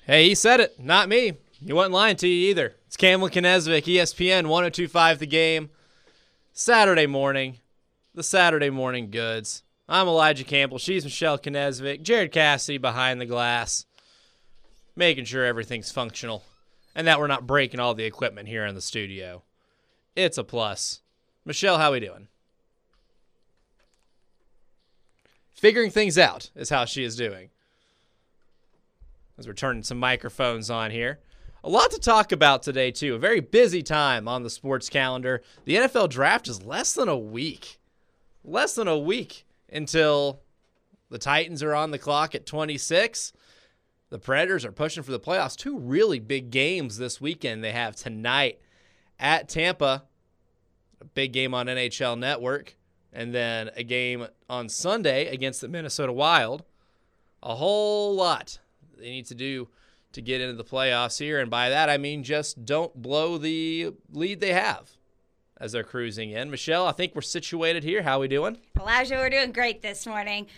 Hey, he said it, not me. He wasn't lying to you either. It's Cameron Knezevic, ESPN 102.5 The Game. Saturday morning, the Saturday morning goods. I'm Elijah Campbell. She's Michelle Knezevic. Jared Cassidy behind the glass, making sure everything's functional and that we're not breaking all the equipment here in the studio. It's a plus. Michelle, how we doing? Figuring things out is how she is doing. As we're turning some microphones on here. A lot to talk about today, too. A very busy time on the sports calendar. The NFL draft is less than a week. Less than a week until the Titans are on the clock at 26. The Predators are pushing for the playoffs. Two really big games this weekend. They have tonight at Tampa, a big game on NHL Network, and then a game on Sunday against the Minnesota Wild. A whole lot they need to do to get into the playoffs here, and by that I mean just don't blow the lead they have as they're cruising in. Michelle, I think we're situated here. How we doing? Elijah, we're doing great this morning.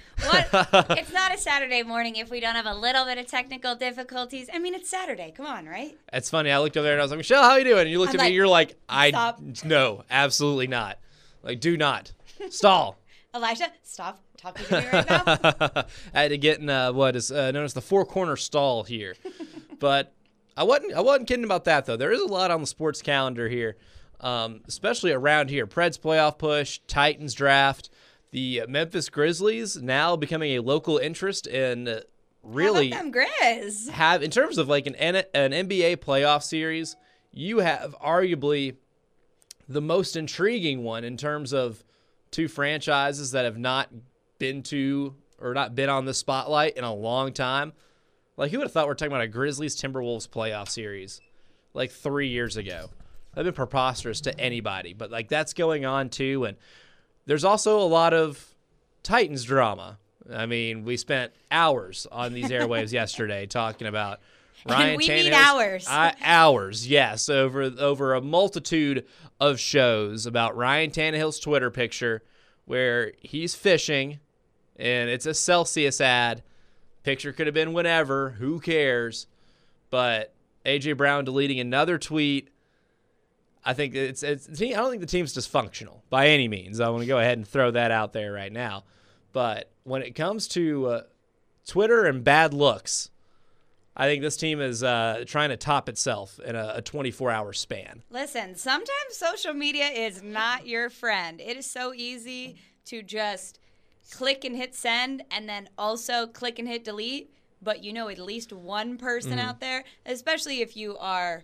It's not a Saturday morning if we don't have a little bit of technical difficulties. I mean, it's Saturday. Come on, right? It's funny. I looked over there and I was like, Michelle, how you doing? And you looked at me, you're like, Stop. No, absolutely not. Like, do not. Stall. Elijah, stop talking to me right now. I had to get in what is known as the four-corner stall here. But I wasn't kidding about that, though. There is a lot on the sports calendar here, especially around here. Preds playoff push, Titans draft, the Memphis Grizzlies now becoming a local interest in really How about them Grizz? have, in terms of like an NBA playoff series, you have arguably the most intriguing one in terms of two franchises that have not been to or not been on the spotlight in a long time. Like, who would have thought we're talking about a Grizzlies-Timberwolves playoff series like 3 years ago? That'd been preposterous to anybody. But, like, that's going on, too. And there's also a lot of Titans drama. I mean, we spent hours on these airwaves yesterday talking about Ryan Tannehill. And we need hours. Hours, yes, over a multitude of shows about Ryan Tannehill's Twitter picture where he's fishing, and it's a Celsius ad. Picture could have been whenever. Who cares? But A.J. Brown deleting another tweet. I think I don't think the team's dysfunctional by any means. I want to go ahead and throw that out there right now. But when it comes to Twitter and bad looks, I think this team is trying to top itself in a 24-hour span. Listen, sometimes social media is not your friend. It is so easy to just click and hit send and then also click and hit delete, but you know at least one person out there, especially if you are,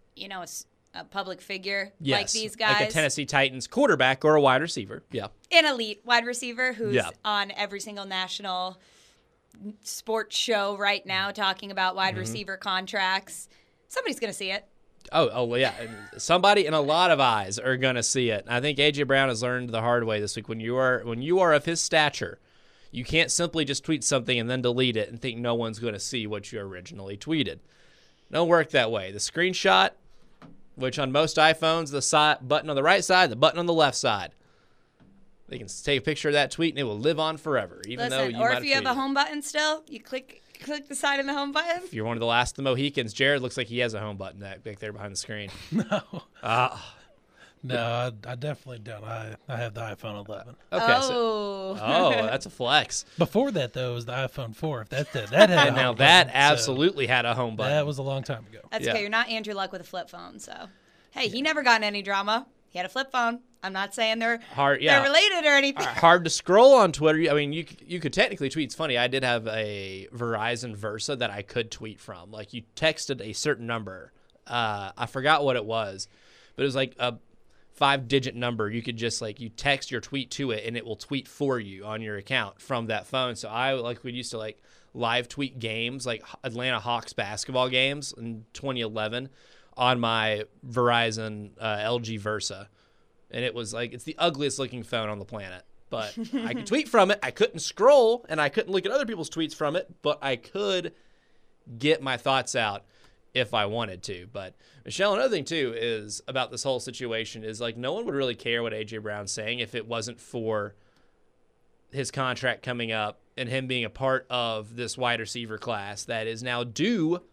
a public figure like these guys. Like a Tennessee Titans quarterback or a wide receiver. Yeah. An elite wide receiver who's on every single national sports show right now talking about wide receiver contracts. Somebody's going to see it. Oh, yeah. Somebody and a lot of eyes are going to see it. I think A.J. Brown has learned the hard way this week. When you are of his stature, you can't simply just tweet something and then delete it and think no one's going to see what you originally tweeted. Don't work that way. The screenshot, which on most iPhones, the button on the right side, the button on the left side. They can take a picture of that tweet and it will live on forever. If you have a home button still, you click the side of the home button. If you're one of the last of the Mohicans, Jared looks like he has a home button back there behind the screen. No. No, I definitely don't. I have the iPhone 11. Okay. That's a flex. Before that, though, was the iPhone 4. If that had and now that absolutely had a home button. That was a long time ago. That's okay. You're not Andrew Luck with a flip phone, so. Hey, he never got in any drama. He had a flip phone. I'm not saying they're related or anything. Hard to scroll on Twitter. I mean, you could technically tweet. It's funny. I did have a Verizon Versa that I could tweet from. Like, you texted a certain number. I forgot what it was, but it was like a 5-digit number. You could just you text your tweet to it, and it will tweet for you on your account from that phone. So we used to live tweet games, like Atlanta Hawks basketball games in 2011. On my Verizon LG Versa. And it was it's the ugliest looking phone on the planet. But I could tweet from it. I couldn't scroll, and I couldn't look at other people's tweets from it, but I could get my thoughts out if I wanted to. But Michelle, another thing too is about this whole situation is no one would really care what A.J. Brown's saying if it wasn't for his contract coming up and him being a part of this wide receiver class that is now due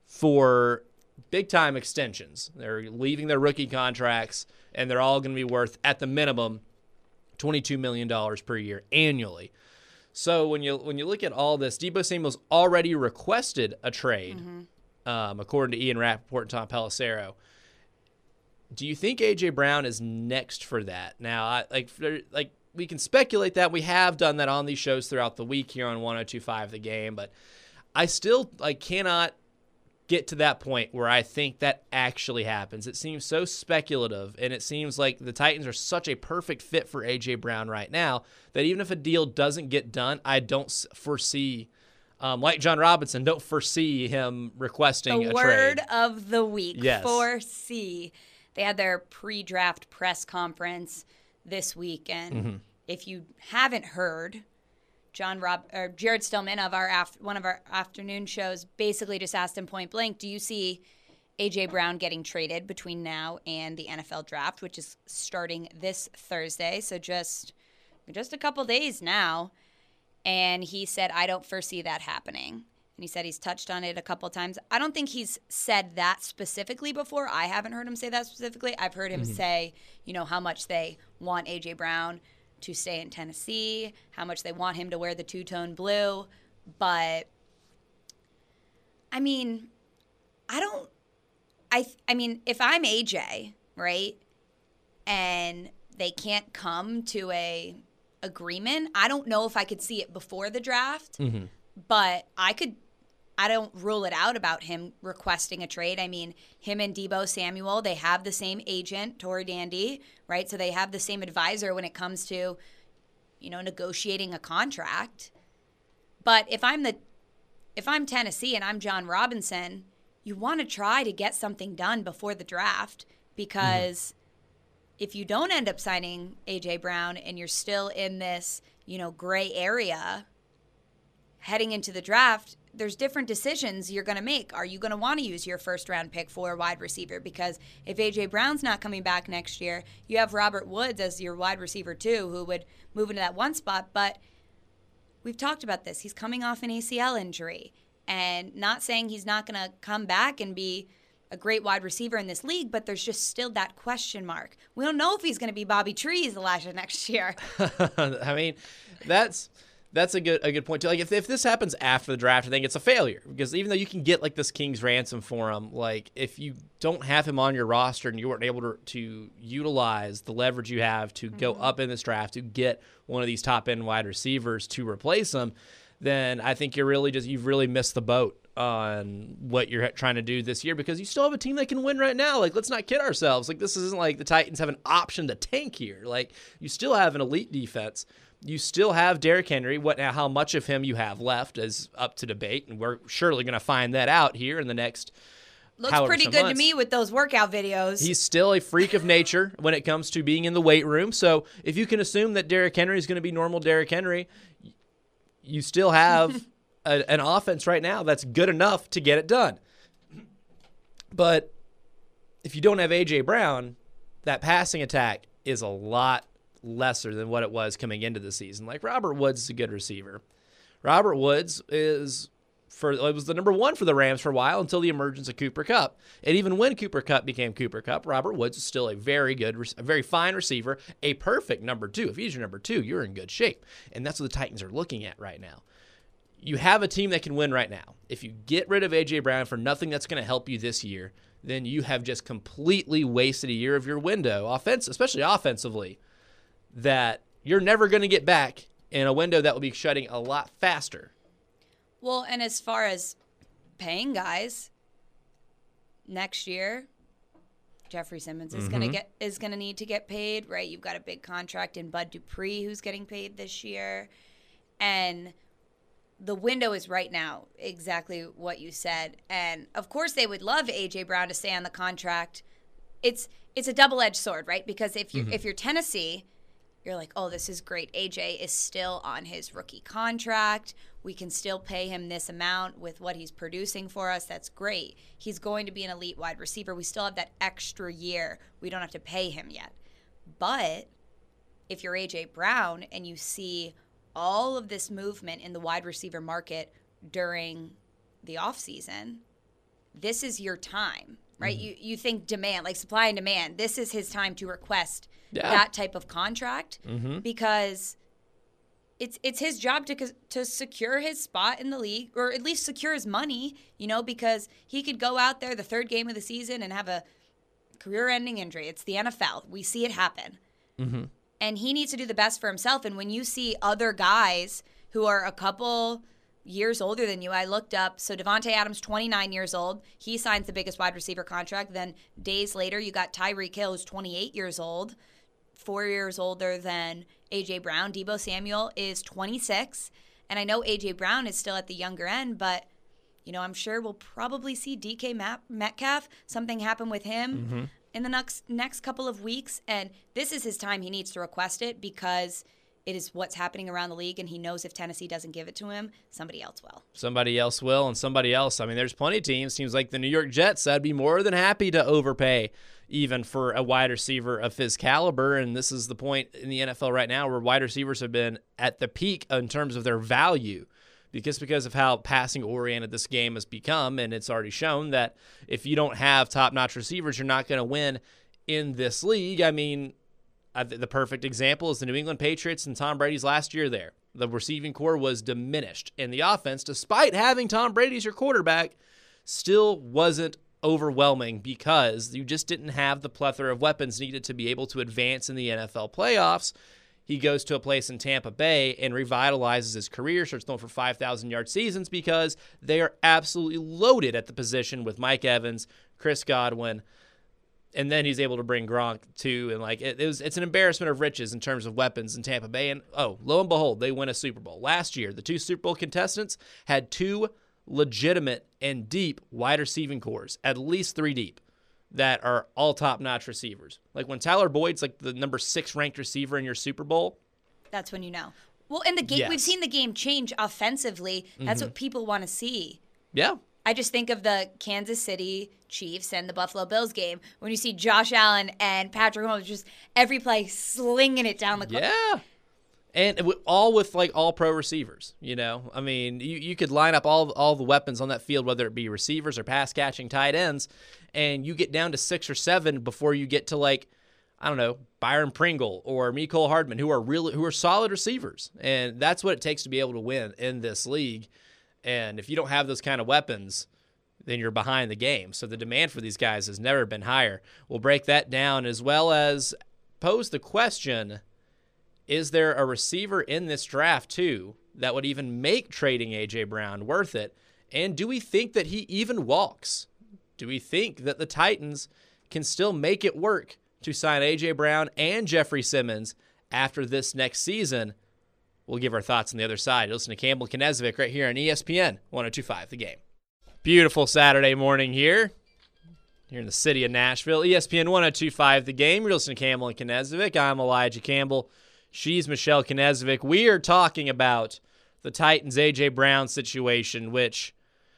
for big-time extensions. They're leaving their rookie contracts, and they're all going to be worth, at the minimum, $22 million per year annually. So when you look at all this, Deebo Samuel's already requested a trade, according to Ian Rappaport and Tom Pelissero. Do you think A.J. Brown is next for that? Now, we can speculate that. We have done that on these shows throughout the week here on 102.5 The Game, but I still cannot get to that point where I think that actually happens. It seems so speculative, and it seems like the Titans are such a perfect fit for A.J. Brown right now that even if a deal doesn't get done, I don't foresee, like John Robinson, don't foresee him requesting a trade. The word of the week, yes. Foresee. They had their pre-draft press conference this week, and if you haven't heard, Jared Stillman of one of our afternoon shows basically just asked him point blank, do you see A.J. Brown getting traded between now and the NFL draft, which is starting this Thursday, so just a couple days now. And he said, I don't foresee that happening. And he said he's touched on it a couple times. I don't think he's said that specifically before. I haven't heard him say that specifically. I've heard him say, how much they want A.J. Brown to stay in Tennessee, how much they want him to wear the two-tone blue. But, I mean, if I'm AJ, right, and they can't come to a agreement, I don't know if I could see it before the draft, but I don't rule it out about him requesting a trade. I mean, him and Deebo Samuel, they have the same agent, Tory Dandy, right? So they have the same advisor when it comes to, negotiating a contract. But if I'm Tennessee and I'm John Robinson, you want to try to get something done before the draft, because if you don't end up signing A.J. Brown and you're still in this, gray area heading into the draft, there's different decisions you're going to make. Are you going to want to use your first-round pick for a wide receiver? Because if A.J. Brown's not coming back next year, you have Robert Woods as your wide receiver too, who would move into that one spot. But we've talked about this. He's coming off an ACL injury. And not saying he's not going to come back and be a great wide receiver in this league, but there's just still that question mark. We don't know if he's going to be Bobby Trees, Elijah, next year. I mean, that's a good point too. Like if this happens after the draft, I think it's a failure, because even though you can get this king's ransom for him, if you don't have him on your roster and you weren't able to utilize the leverage you have to go up in this draft to get one of these top end wide receivers to replace him, then I think you've really missed the boat on what you're trying to do this year, because you still have a team that can win right now. Let's not kid ourselves. This isn't like the Titans have an option to tank here. You still have an elite defense. You still have Derrick Henry. How much of him you have left is up to debate, and we're surely going to find that out here in the next Looks pretty good months. To me with those workout videos. He's still a freak of nature when it comes to being in the weight room. So if you can assume that Derrick Henry is going to be normal Derrick Henry, you still have an offense right now that's good enough to get it done. But if you don't have A.J. Brown, that passing attack is a lot lesser than what it was coming into the season. Robert Woods is a good receiver. Robert Woods was the number one for the Rams for a while until the emergence of Cooper Kupp. And even when Cooper Kupp became Cooper Kupp, Robert Woods is still a very fine receiver, a perfect number two. If he's your number two, you're in good shape. And that's what the Titans are looking at right now. You have a team that can win right now. If you get rid of A.J. Brown for nothing that's going to help you this year, then you have just completely wasted a year of your window, especially offensively, that you're never going to get back in a window that will be shutting a lot faster. Well, and as far as paying guys, next year, Jeffrey Simmons is going to need to get paid, right? You've got a big contract in Bud Dupree who's getting paid this year, and the window is right now, exactly what you said. And of course, they would love A.J. Brown to stay on the contract. It's a double-edged sword, right? Because if you're Tennessee, you're like, oh, this is great. A.J. is still on his rookie contract. We can still pay him this amount with what he's producing for us. That's great. He's going to be an elite wide receiver. We still have that extra year. We don't have to pay him yet. But if you're A.J. Brown and you see all of this movement in the wide receiver market during the offseason, this is your time, right? You think demand, like supply and demand. This is his time to request that type of contract because it's his job to secure his spot in the league, or at least secure his money, because he could go out there the third game of the season and have a career-ending injury. It's the NFL. We see it happen. And he needs to do the best for himself. And when you see other guys who are a couple years older than you, I looked up. So Devontae Adams, 29 years old. He signs the biggest wide receiver contract. Then days later, you got Tyreek Hill, who's 28 years old, 4 years older than A.J. Brown. Deebo Samuel is 26. And I know A.J. Brown is still at the younger end, but I'm sure we'll probably see DK Metcalf, something happen with him in the next couple of weeks. And this is his time. He needs to request it because it is what's happening around the league. And he knows if Tennessee doesn't give it to him, somebody else will. Somebody else will, and somebody else. I mean, there's plenty of teams. Seems like the New York Jets, I'd be more than happy to overpay even for a wide receiver of his caliber. And this is the point in the NFL right now where wide receivers have been at the peak in terms of their value. Because of how passing-oriented this game has become, and it's already shown that if you don't have top-notch receivers, you're not going to win in this league. I mean, the perfect example is the New England Patriots and Tom Brady's last year there. The receiving core was diminished, and the offense, despite having Tom Brady as your quarterback, still wasn't overwhelming because you just didn't have the plethora of weapons needed to be able to advance in the NFL playoffs. He goes to a place in Tampa Bay and revitalizes his career, starts throwing for 5,000-yard seasons because they are absolutely loaded at the position with Mike Evans, Chris Godwin, and then he's able to bring Gronk too. And it's an embarrassment of riches in terms of weapons in Tampa Bay. And lo and behold, they win a Super Bowl. Last year, the two Super Bowl contestants had two legitimate and deep wide receiving cores, at least three deep, that are all top-notch receivers. Like when Tyler Boyd's like the number 6 ranked receiver in your Super Bowl. That's when you know. Well, in the game, we've seen the game change offensively. That's what people want to see. Yeah. I just think of the Kansas City Chiefs and the Buffalo Bills game when you see Josh Allen and Patrick Mahomes just every play slinging it down the court. Yeah. And all with all pro receivers, I mean, you could line up all the weapons on that field, whether it be receivers or pass catching tight ends, and you get down to 6 or 7 before you get to Byron Pringle or Mecole Hardman, who are solid receivers, and that's what it takes to be able to win in this league. And if you don't have those kind of weapons, then you're behind the game. So the demand for these guys has never been higher. We'll break that down as well as pose the question: is there a receiver in this draft, too, that would even make trading A.J. Brown worth it? And do we think that he even walks? Do we think that the Titans can still make it work to sign A.J. Brown and Jeffrey Simmons after this next season? We'll give our thoughts on the other side. Listen to Campbell Knezevic right here on ESPN 102.5 The Game. Beautiful Saturday morning here in the city of Nashville. ESPN 102.5 The Game. You're listening to Campbell and Knezevic. I'm Elijah Campbell. She's Michelle Knezevic. We are talking about the Titans' A.J. Brown situation, which,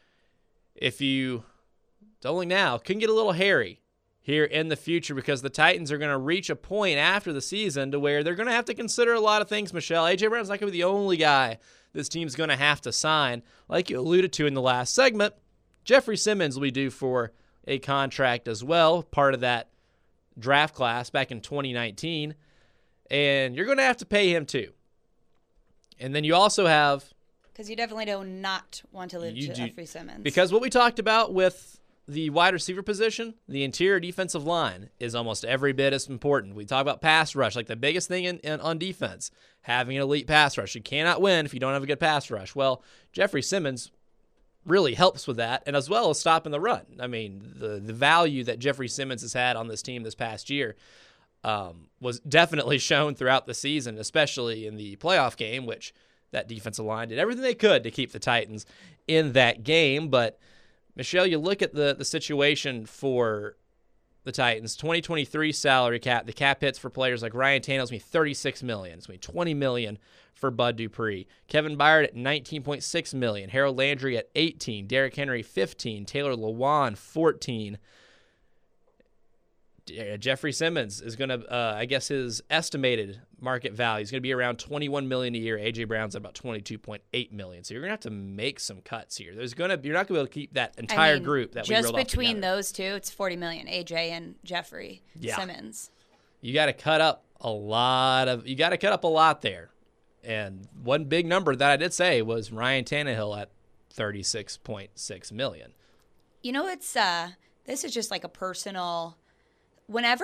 if you don't look now, can get a little hairy here in the future because the Titans are going to reach a point after the season to where they're going to have to consider a lot of things, Michelle. A.J. Brown's not going to be the only guy this team's going to have to sign. Like you alluded to in the last segment, Jeffrey Simmons will be due for a contract as well, part of that draft class back in 2019. And you're going to have to pay him too. And then you also have... Because you definitely do not want to lose Jeffrey Simmons. Because what we talked about with the wide receiver position, the interior defensive line is almost every bit as important. We talk about pass rush, like the biggest thing on defense, having an elite pass rush. You cannot win if you don't have a good pass rush. Well, Jeffrey Simmons really helps with that, and as well as stopping the run. I mean, the value that Jeffrey Simmons has had on this team this past year was definitely shown throughout the season, especially in the playoff game, which that defensive line did everything they could to keep the Titans in that game. But, Michelle, you look at the situation for the Titans, 2023 salary cap, the cap hits for players like Ryan Tannehill is going to be $36 million. It's going to be $20 million for Bud Dupree. Kevin Byard at $19.6 million. Harold Landry at $18 million. Derrick Henry, $15 million. Taylor Lewan, $14 million. Jeffrey Simmons is going to, I guess his estimated market value is going to be around $21 million a year. A.J. Brown's at about $22.8 million. So you're going to have to make some cuts here. You're not going to be able to keep that entire group that we rolled off just between together. those two, it's $40 million. A.J. and Jeffrey Simmons. You got to cut up a lot there. And one big number that I did say was Ryan Tannehill at $36.6 million. You know, this is just like a personal. Whenever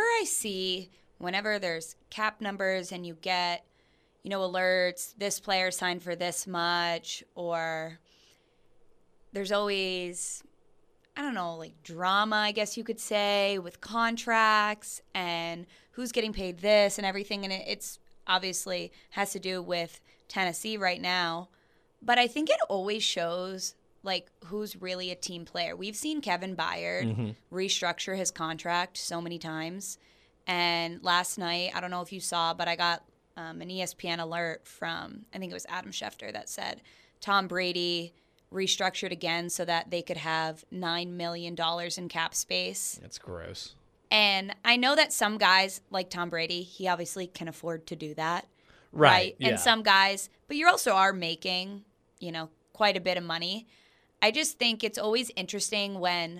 there's cap numbers and you get, alerts, this player signed for this much, or there's always, I don't know, like drama, I guess you could say, with contracts and who's getting paid this and everything. And it's obviously has to do with Tennessee right now. But I think it always shows like who's really a team player. We've seen Kevin Byard restructure his contract so many times. And last night, I don't know if you saw, but I got an ESPN alert from, I think it was Adam Schefter, that said Tom Brady restructured again so that they could have $9 million in cap space. That's gross. And I know that some guys, like Tom Brady, he obviously can afford to do that. Right. Yeah. And some guys, but you also are making, quite a bit of money. I just think it's always interesting when,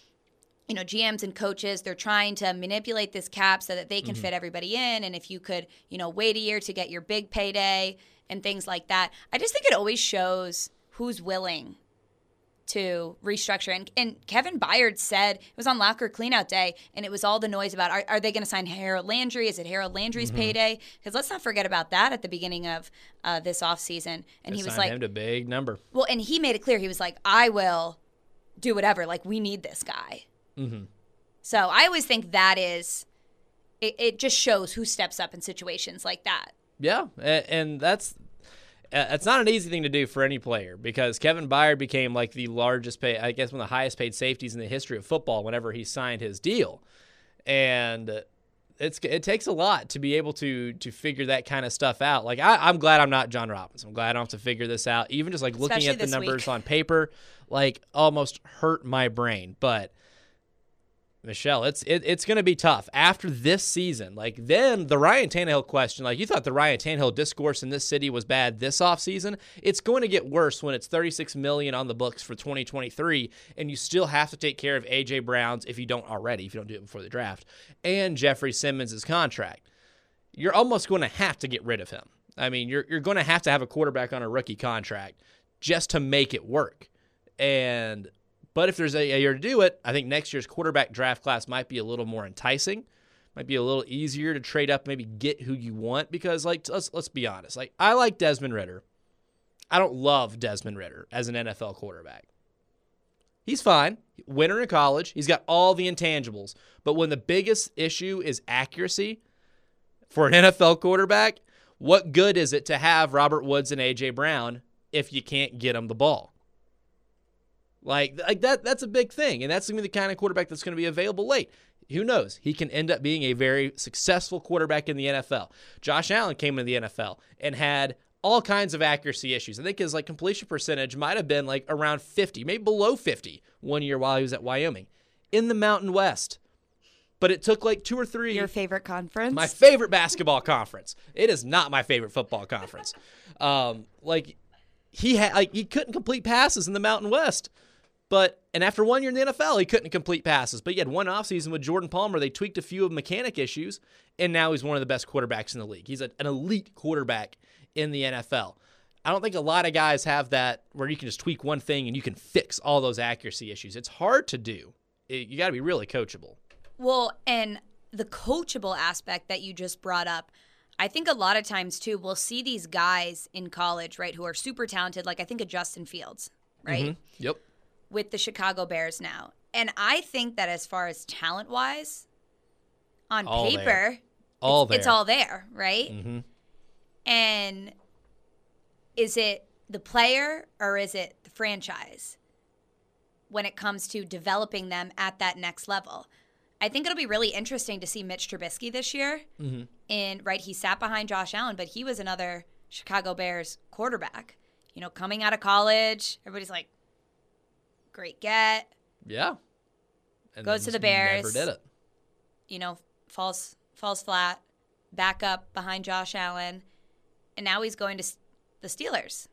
GMs and coaches, they're trying to manipulate this cap so that they can fit everybody in. And if you could, wait a year to get your big payday and things like that. I just think it always shows who's willing to restructure. And Kevin Byard said, it was on Locker Cleanout Day, and it was all the noise about, are they going to sign Harold Landry? Is it Harold Landry's payday? Because let's not forget about that at the beginning of this offseason. And he was like, him to big number. Well, and he made it clear. He was like, I will do whatever. Like, we need this guy. So I always think that is, it just shows who steps up in situations like that. Yeah, and that's not an easy thing to do for any player, because Kevin Byard became like the largest pay, I guess one of the highest paid safeties in the history of football whenever he signed his deal. And it takes a lot to be able to figure that kind of stuff out. Like I'm glad I'm not John Robinson. I'm glad I don't have to figure this out. Even just like looking Especially at the numbers week. on paper, like almost hurt my brain. But Michelle, it's going to be tough after this season. Like, then the Ryan Tannehill question, like, you thought the Ryan Tannehill discourse in this city was bad this offseason. It's going to get worse when it's $36 million on the books for 2023, and you still have to take care of A.J. Brown's, if you don't already, if you don't do it before the draft, and Jeffrey Simmons' contract. You're almost going to have to get rid of him. I mean, you're going to have a quarterback on a rookie contract just to make it work. But if there's a year to do it, I think next year's quarterback draft class might be a little more enticing, might be a little easier to trade up, maybe get who you want, because like let's be honest, like I like Desmond Ridder. I don't love Desmond Ridder as an NFL quarterback. He's fine, winner in college, he's got all the intangibles, but when the biggest issue is accuracy for an NFL quarterback, what good is it to have Robert Woods and A.J. Brown if you can't get them the ball? Like that's a big thing, and that's going to be the kind of quarterback that's going to be available late. Who knows? He can end up being a very successful quarterback in the NFL. Josh Allen came into the NFL and had all kinds of accuracy issues. I think his completion percentage might have been around 50, maybe below 50 one year while he was at Wyoming in the Mountain West. But it took 2 or 3. Your favorite conference? My favorite basketball conference. It is not my favorite football conference. He couldn't complete passes in the Mountain West. And after 1 year in the NFL, he couldn't complete passes. But he had one offseason with Jordan Palmer. They tweaked a few of mechanic issues, and now he's one of the best quarterbacks in the league. He's an elite quarterback in the NFL. I don't think a lot of guys have that where you can just tweak one thing and you can fix all those accuracy issues. It's hard to do. You got to be really coachable. Well, and the coachable aspect that you just brought up, I think a lot of times, too, we'll see these guys in college, right, who are super talented, like I think of Justin Fields, right? Mm-hmm. Yep. With the Chicago Bears now. And I think that as far as talent-wise, on paper, it's all there, right? Mm-hmm. And is it the player or is it the franchise when it comes to developing them at that next level? I think it'll be really interesting to see Mitch Trubisky this year. Mm-hmm. He sat behind Josh Allen, but he was another Chicago Bears quarterback. Coming out of college, everybody's like, great get. Yeah. And goes to the Bears. Never did it. falls flat, back up behind Josh Allen, and now he's going to the Steelers.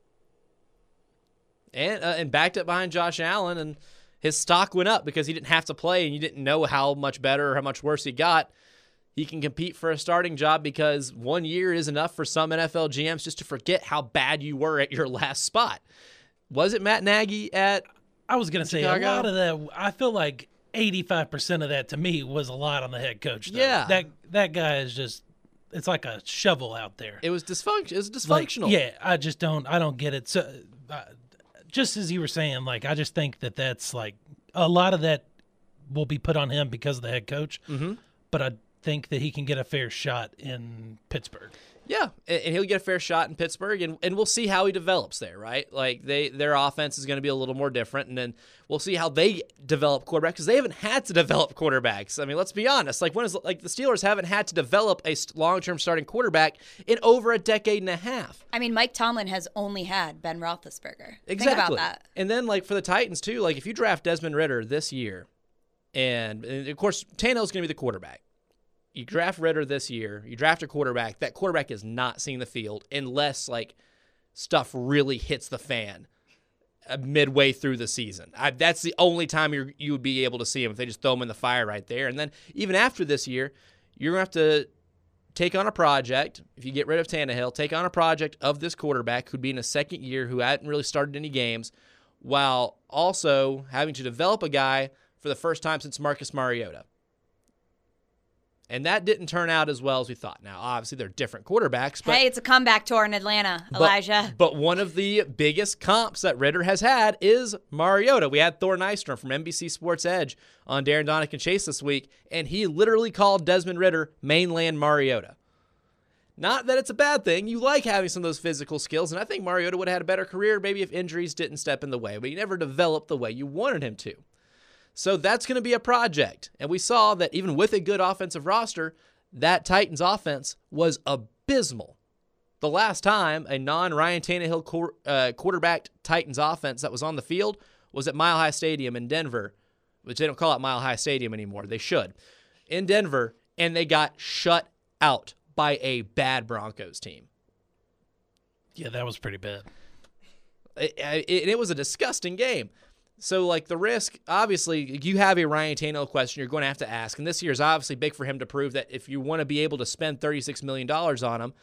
And backed up behind Josh Allen, and his stock went up because he didn't have to play, and you didn't know how much better or how much worse he got. He can compete for a starting job because 1 year is enough for some NFL GMs just to forget how bad you were at your last spot. Was it Matt Nagy at I was going to say Chicago? a lot of that. I feel like 85% of that to me was a lot on the head coach. Though. Yeah. That guy is just, it's like a shovel out there. It was dysfunctional. Yeah, I don't get it. So, just as you were saying, like, I just think that's like a lot of that will be put on him because of the head coach. Mm-hmm. But I think that he can get a fair shot in Pittsburgh. Yeah, and he'll get a fair shot in Pittsburgh, and we'll see how he develops there, right? Like, their offense is going to be a little more different, and then we'll see how they develop quarterbacks, because they haven't had to develop quarterbacks. I mean, let's be honest. Like, the Steelers haven't had to develop a long-term starting quarterback in over a decade and a half. I mean, Mike Tomlin has only had Ben Roethlisberger. Exactly. Think about that. And then, like, for the Titans, too, like, if you draft Desmond Ridder this year, and of course, Tannehill's going to be the quarterback. You draft Ridder this year, you draft a quarterback, that quarterback is not seeing the field unless, like, stuff really hits the fan midway through the season. That's the only time you would be able to see him, if they just throw him in the fire right there. And then even after this year, you're going to have to take on a project. If you get rid of Tannehill, take on a project of this quarterback who'd be in a second year, who hadn't really started any games, while also having to develop a guy for the first time since Marcus Mariota. And that didn't turn out as well as we thought. Now, obviously, they're different quarterbacks. But, Hey, it's a comeback tour in Atlanta, Elijah. But one of the biggest comps that Ridder has had is Mariota. We had Thor Nystrom from NBC Sports Edge on Darren Donick and Chase this week, and he literally called Desmond Ridder mainland Mariota. Not that it's a bad thing. You like having some of those physical skills, and I think Mariota would have had a better career maybe if injuries didn't step in the way, but he never developed the way you wanted him to. So that's going to be a project. And we saw that even with a good offensive roster, that Titans offense was abysmal. The last time a non-Ryan Tannehill quarterbacked Titans offense that was on the field was at Mile High Stadium in Denver, which they don't call it Mile High Stadium anymore. They should. In Denver, and they got shut out by a bad Broncos team. Yeah, that was pretty bad. It was a disgusting game. So, like, the risk, obviously, you have a Ryan Tannehill question you're going to have to ask. And this year is obviously big for him to prove that if you want to be able to spend $36 million on him,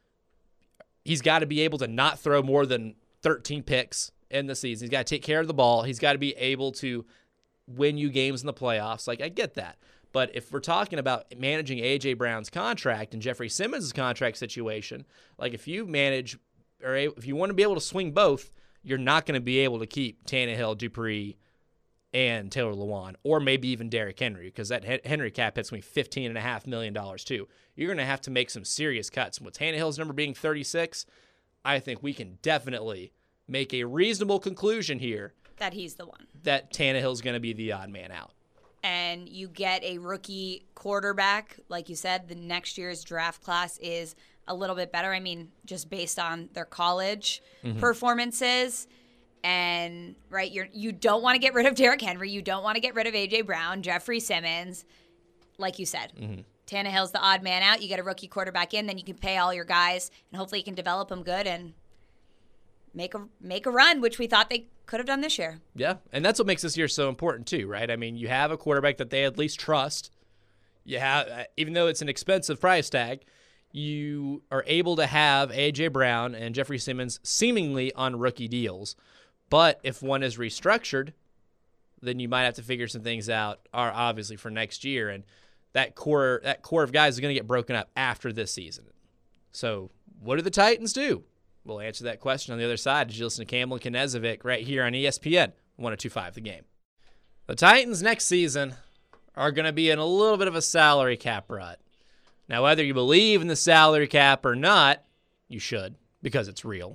he's got to be able to not throw more than 13 picks in the season. He's got to take care of the ball. He's got to be able to win you games in the playoffs. Like, I get that. But if we're talking about managing A.J. Brown's contract and Jeffrey Simmons' contract situation, like, if you manage, or if you want to be able to swing both, you're not going to be able to keep Tannehill, Dupree, and Taylor Lewan, or maybe even Derrick Henry, because that Henry cap hits me $15.5 million too. You're going to have to make some serious cuts. And with Tannehill's number being 36, I think we can definitely make a reasonable conclusion here that he's the one. That Tannehill's going to be the odd man out. And you get a rookie quarterback. Like you said, the next year's draft class is a little bit better. I mean, just based on their college performances. And, right, you don't want to get rid of Derrick Henry. You don't want to get rid of A.J. Brown, Jeffrey Simmons. Like you said, Tannehill's the odd man out. You get a rookie quarterback in, then you can pay all your guys, and hopefully you can develop them good and make a run, which we thought they could have done this year. Yeah, and that's what makes this year so important too, right? I mean, you have a quarterback that they at least trust. You have, even though it's an expensive price tag, you are able to have A.J. Brown and Jeffrey Simmons seemingly on rookie deals. But if one is restructured, then you might have to figure some things out, obviously, for next year. And that core of guys is going to get broken up after this season. So what do the Titans do? We'll answer that question on the other side as you listen to Campbell and Knezovic right here on ESPN 102.5 The Game. The Titans next season are going to be in a little bit of a salary cap rut. Now, whether you believe in the salary cap or not, you should, because it's real.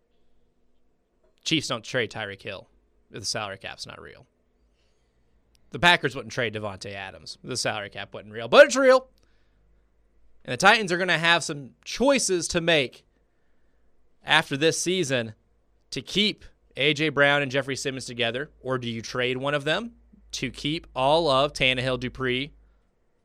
Chiefs don't trade Tyreek Hill if the salary cap's not real. The Packers wouldn't trade Devontae Adams if the salary cap wasn't real, but it's real. And the Titans are going to have some choices to make after this season to keep A.J. Brown and Jeffrey Simmons together, or do you trade one of them to keep all of Tannehill, Dupree,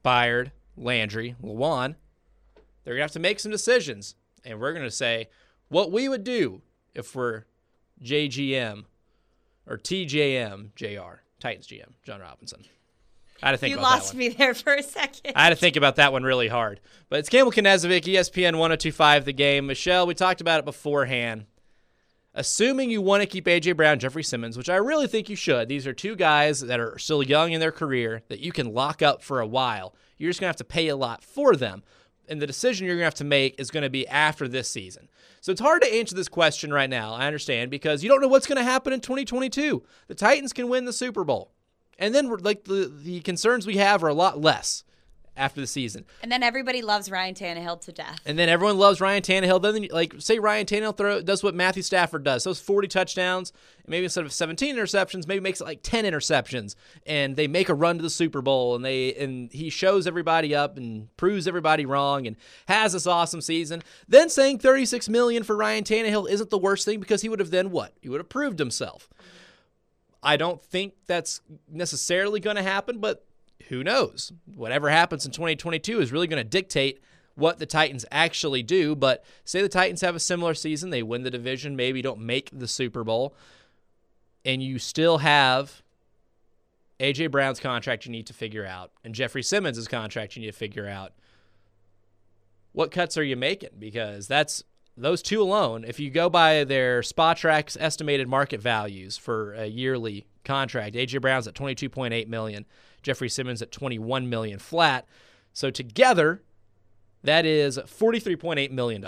Byard, Landry, Lewan, they're going to have to make some decisions. And we're going to say what we would do if we're JGM or TJM JR, Titans GM, John Robinson. I had to think You about that lost one. me there for a second. I had to think about that one really hard. But it's Campbell Knezovic, ESPN 1025 The Game. Michelle, we talked about it beforehand. Assuming you want to keep A.J. Brown, Jeffrey Simmons, which I really think you should. These are two guys that are still young in their career that you can lock up for a while. You're just going to have to pay a lot for them. And the decision you're going to have to make is going to be after this season. So it's hard to answer this question right now, I understand, because you don't know what's going to happen in 2022. The Titans can win the Super Bowl. And then like the concerns we have are a lot less after the season. And then everybody loves Ryan Tannehill to death. And then everyone loves Ryan Tannehill. Then, like, say Ryan Tannehill does what Matthew Stafford does. Those 40 touchdowns, maybe instead of 17 interceptions, maybe makes it like 10 interceptions. And they make a run to the Super Bowl. And he shows everybody up and proves everybody wrong and has this awesome season. Then saying $36 million for Ryan Tannehill isn't the worst thing because he would have then what? He would have proved himself. I don't think that's necessarily going to happen, but who knows? Whatever happens in 2022 is really going to dictate what the Titans actually do. But say the Titans have a similar season, they win the division, maybe don't make the Super Bowl, and you still have A.J. Brown's contract you need to figure out and Jeffrey Simmons' contract you need to figure out. What cuts are you making? Because that's those two alone. If you go by their Spotrac's estimated market values for a yearly contract, A.J. Brown's at $22.8 million. Jeffrey Simmons at $21 million flat. So together, that is $43.8 million.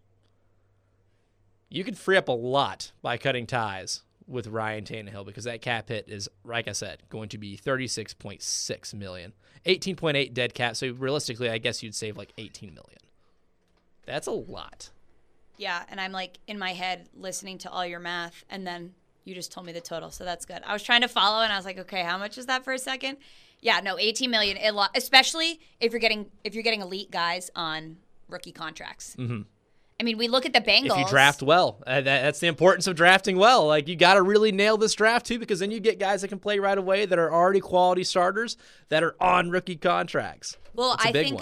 You could free up a lot by cutting ties with Ryan Tannehill because that cap hit is, like I said, going to be $36.6 million. 18.8 dead cap. So realistically, I guess you'd save like $18 million. That's a lot. Yeah, and I'm like in my head listening to all your math, and then you just told me the total, so that's good. I was trying to follow, and I was like, okay, how much is that for a second? Yeah, no, $18 million, especially if you're getting elite guys on rookie contracts. Mm-hmm. I mean, we look at the Bengals. If you draft well, that's the importance of drafting well. Like, you got to really nail this draft too, because then you get guys that can play right away that are already quality starters that are on rookie contracts. Well, I think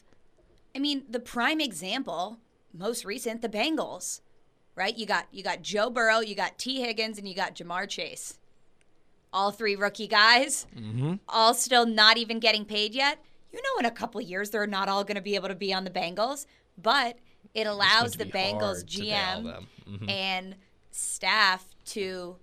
the prime example, most recent, the Bengals, right? You got Joe Burrow, you got T. Higgins, and you got Jamar Chase. All three rookie guys, all still not even getting paid yet. You know, in a couple of years, they're not all going to be able to be on the Bengals, but it allows the Bengals GM and staff to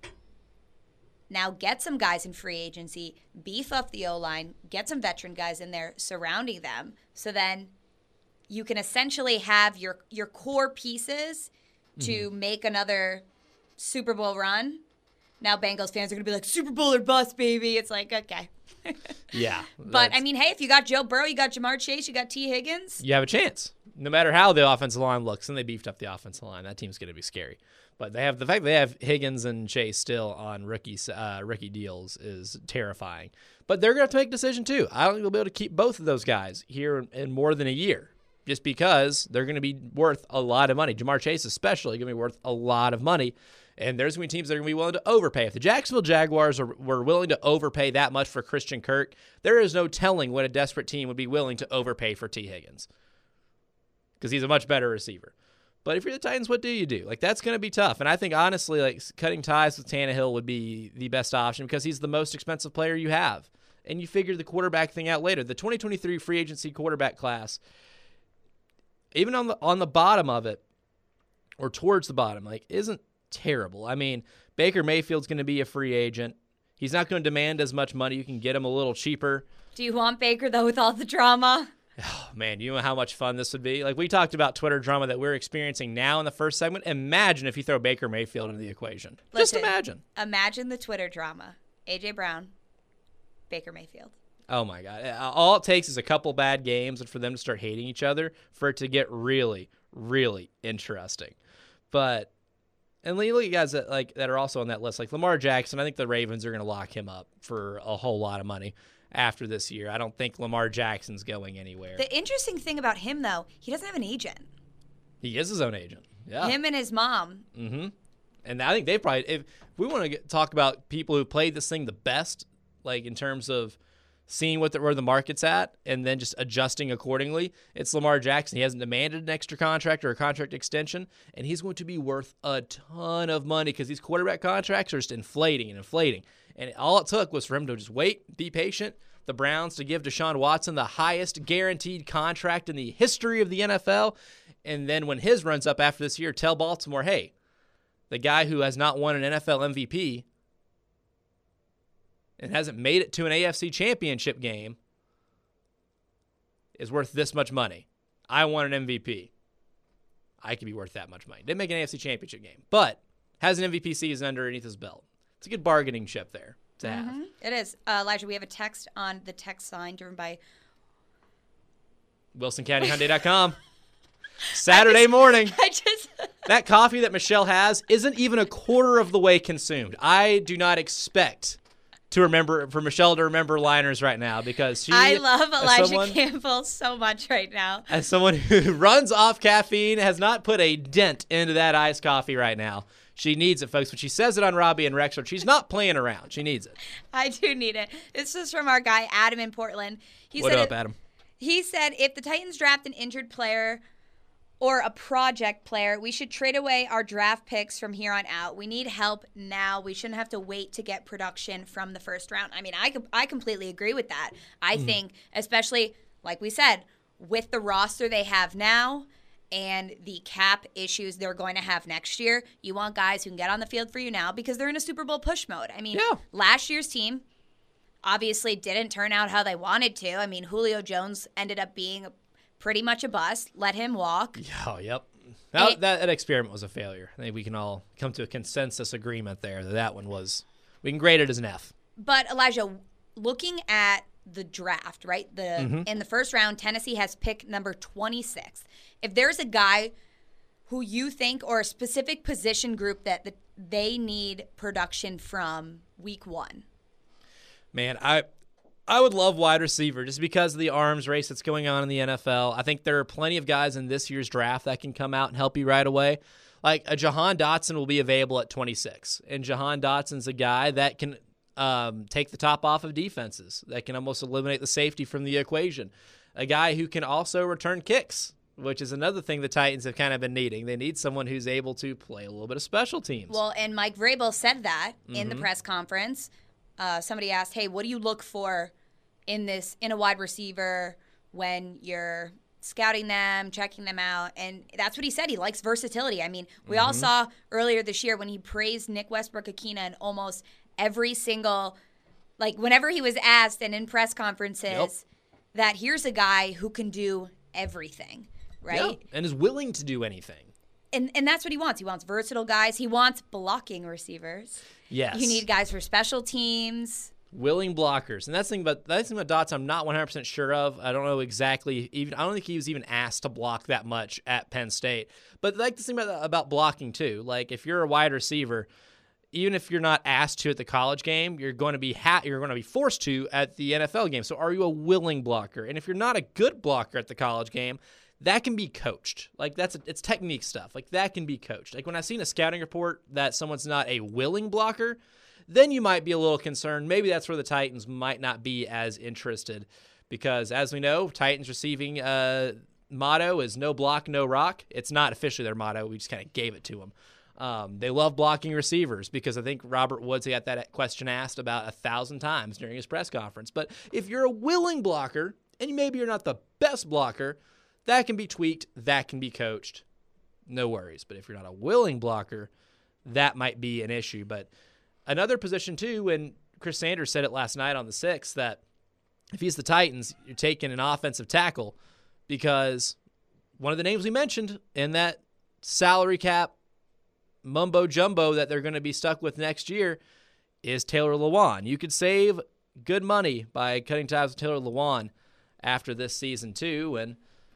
now get some guys in free agency, beef up the O-line, get some veteran guys in there surrounding them, so then you can essentially have your core pieces to make another Super Bowl run. Now Bengals fans are going to be like, Super Bowl or bust, baby. It's like, okay. Yeah. But, I mean, hey, if you got Joe Burrow, you got Jamar Chase, you got T. Higgins. You have a chance. No matter how the offensive line looks, and they beefed up the offensive line, that team's going to be scary. But they have the fact they have Higgins and Chase still on rookie deals is terrifying. But they're going to have to make a decision, too. I don't think they'll be able to keep both of those guys here in more than a year, just because they're going to be worth a lot of money. Jamar Chase especially going to be worth a lot of money. And there's going to be teams that are going to be willing to overpay. If the Jacksonville Jaguars were willing to overpay that much for Christian Kirk, there is no telling what a desperate team would be willing to overpay for T. Higgins, because he's a much better receiver. But if you're the Titans, what do you do? Like, that's going to be tough. And I think, honestly, like, cutting ties with Tannehill would be the best option because he's the most expensive player you have. And you figure the quarterback thing out later. The 2023 free agency quarterback class, even on the bottom of it, or towards the bottom, like, isn't terrible. I mean, Baker Mayfield's going to be a free agent. He's not going to demand as much money. You can get him a little cheaper. Do you want Baker, though, with all the drama? Oh, man, you know how much fun this would be? Like, we talked about Twitter drama that we're experiencing now in the first segment. Imagine if you throw Baker Mayfield into the equation. Just imagine. Imagine the Twitter drama. A.J. Brown, Baker Mayfield. Oh, my God. All it takes is a couple bad games and for them to start hating each other for it to get really, really interesting. But, and you look at guys that are also on that list, like Lamar Jackson. I think the Ravens are going to lock him up for a whole lot of money after this year. I don't think Lamar Jackson's going anywhere. The interesting thing about him, though, he doesn't have an agent. He is his own agent. Yeah. Him and his mom. Mm-hmm. And I think they probably, if we want to talk about people who played this thing the best, like in terms of seeing where the market's at, and then just adjusting accordingly. It's Lamar Jackson. He hasn't demanded an extra contract or a contract extension, and he's going to be worth a ton of money because these quarterback contracts are just inflating and inflating. And all it took was for him to just wait, be patient, the Browns to give Deshaun Watson the highest guaranteed contract in the history of the NFL, and then when his runs up after this year, tell Baltimore, hey, the guy who has not won an NFL MVP and hasn't made it to an AFC championship game is worth this much money. I want an MVP. I could be worth that much money. Didn't make an AFC championship game, but has an MVP season underneath his belt. It's a good bargaining chip there to have. It is. Elijah, we have a text on the text line driven by WilsonCountyHyundai.com. Saturday morning. That coffee that Michelle has isn't even a quarter of the way consumed. I do not expect for Michelle to remember liners right now because I love Elijah Campbell so much right now. As someone who runs off caffeine, has not put a dent into that iced coffee right now. She needs it, folks. When she says it on Robbie and Rexford, she's not playing around. She needs it. I do need it. This is from our guy, Adam in Portland. What up, Adam? He said, if the Titans draft an injured player or a project player, we should trade away our draft picks from here on out. We need help now. We shouldn't have to wait to get production from the first round. I mean, I completely agree with that. I think, especially, like we said, with the roster they have now and the cap issues they're going to have next year, you want guys who can get on the field for you now because they're in a Super Bowl push mode. I mean, last year's team obviously didn't turn out how they wanted to. I mean, Julio Jones ended up being pretty much a bust. Let him walk. Oh, yep. That experiment was a failure. I think we can all come to a consensus agreement there that one was, we can grade it as an F. But, Elijah, looking at the draft, right? In the first round, Tennessee has pick number 26. If there's a guy who you think, or a specific position group that they need production from week one. Man, I would love wide receiver just because of the arms race that's going on in the NFL. I think there are plenty of guys in this year's draft that can come out and help you right away. Like a Jahan Dotson will be available at 26, and Jahan Dotson's a guy that can take the top off of defenses, that can almost eliminate the safety from the equation. A guy who can also return kicks, which is another thing the Titans have kind of been needing. They need someone who's able to play a little bit of special teams. Well, and Mike Vrabel said that in the press conference. Somebody asked, hey, what do you look for in a wide receiver when you're scouting them, checking them out? And that's what he said. He likes versatility. I mean, we all saw earlier this year when he praised Nick Westbrook-Akina in almost every single, like whenever he was asked and in press conferences that here's a guy who can do everything, right? Yep. And is willing to do anything. And that's what he wants. He wants versatile guys. He wants blocking receivers. Yes. You need guys for special teams. Willing blockers. And that's the thing about Dots I'm not 100% sure of. I don't know exactly. I don't think he was even asked to block that much at Penn State. But like the thing about blocking too. Like if you're a wide receiver, even if you're not asked to at the college game, you're going to be forced to at the NFL game. So are you a willing blocker? And if you're not a good blocker at the college game, that can be coached. Like it's technique stuff. Like that can be coached. Like when I've seen a scouting report that someone's not a willing blocker, then you might be a little concerned. Maybe that's where the Titans might not be as interested because as we know, Titans receiving motto is no block, no rock. It's not officially their motto. We just kind of gave it to them. They love blocking receivers because I think Robert Woods got that question asked about 1,000 times during his press conference. But if you're a willing blocker and maybe you're not the best blocker, that can be tweaked. That can be coached. No worries. But if you're not a willing blocker, that might be an issue. But another position, too, and Chris Sanders said it last night on the 6th, that if he's the Titans, you're taking an offensive tackle because one of the names we mentioned in that salary cap mumbo-jumbo that they're going to be stuck with next year is Taylor Lewan. You could save good money by cutting ties with Taylor Lewan after this season, too, and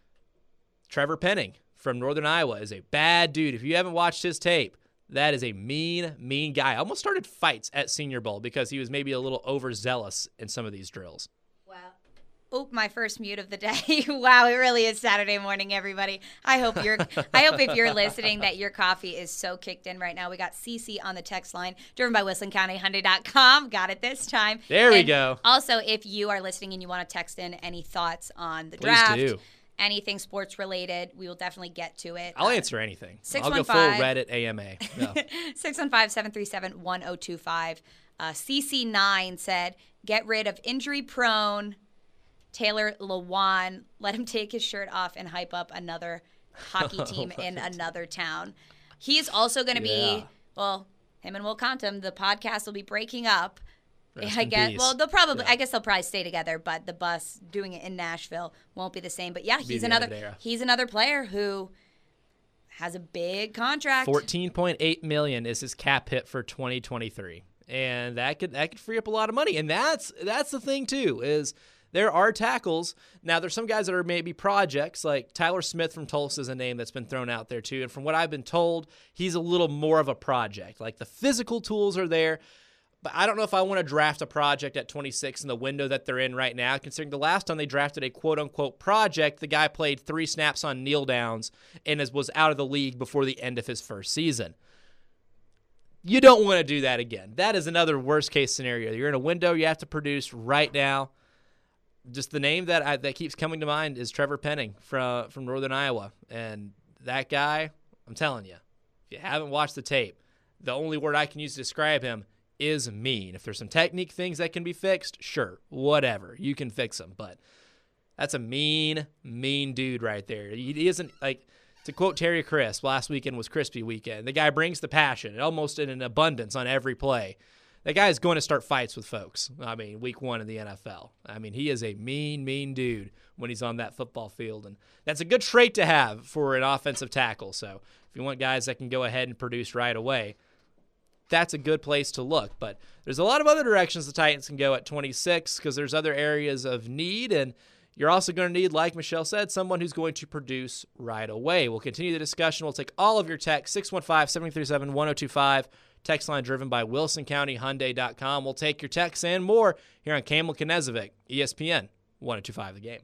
Trevor Penning from Northern Iowa is a bad dude. If you haven't watched his tape, that is a mean guy. I almost started fights at Senior Bowl because he was maybe a little overzealous in some of these drills. Wow. my first mute of the day. Wow, it really is Saturday morning, everybody. I hope if you're listening that your coffee is so kicked in right now. We got Cece on the text line, driven by WhistlinCountyHyundai.com. Got it this time. There we go. Also, if you are listening and you want to text in any thoughts on the draft, do. anything sports related, we will definitely get to it. I'll answer anything. 615, I'll go full Reddit AMA. No. 615-737-1025. CC9 said, get rid of injury-prone Taylor Lewan. Let him take his shirt off and hype up another hockey team in another town. He's also going to be, well, him and Will Contum, the podcast will be breaking up. Rest I in guess. peace. Well, they'll probably. Yeah. I guess they'll probably stay together, but the bus doing it in Nashville won't be the same. But yeah, he's the another. end of the era. He's another player who has a big contract. $14.8 million is his cap hit for 2023, and that could free up a lot of money. And that's the thing too, is there are tackles. Now there's some guys that are maybe projects, like Tyler Smith from Tulsa is a name that's been thrown out there too. And from what I've been told, he's a little more of a project. Like the physical tools are there. But I don't know if I want to draft a project at 26 in the window that they're in right now, considering the last time they drafted a quote-unquote project, the guy played 3 snaps on kneel downs and was out of the league before the end of his first season. You don't want to do that again. That is another worst-case scenario. You're in a window you have to produce right now. Just the name that keeps coming to mind is Trevor Penning from Northern Iowa. And that guy, I'm telling you, if you haven't watched the tape, the only word I can use to describe him is mean. If there's some technique things that can be fixed, sure, whatever. You can fix them. But that's a mean dude right there. He isn't, like, to quote Terry Crisp, last weekend was Crispy weekend. The guy brings the passion, almost in an abundance on every play. That guy is going to start fights with folks. I mean, week 1 in the NFL. I mean, he is a mean dude when he's on that football field. And that's a good trait to have for an offensive tackle. So if you want guys that can go ahead and produce right away, that's a good place to look. But there's a lot of other directions the Titans can go at 26 because there's other areas of need, and you're also going to need, like Michelle said, someone who's going to produce right away. We'll continue the discussion. We'll take all of your texts, 615-737-1025, text line driven by WilsonCountyHyundai.com. We'll take your texts and more here on Kamil Knezovic, ESPN 1025 The Game.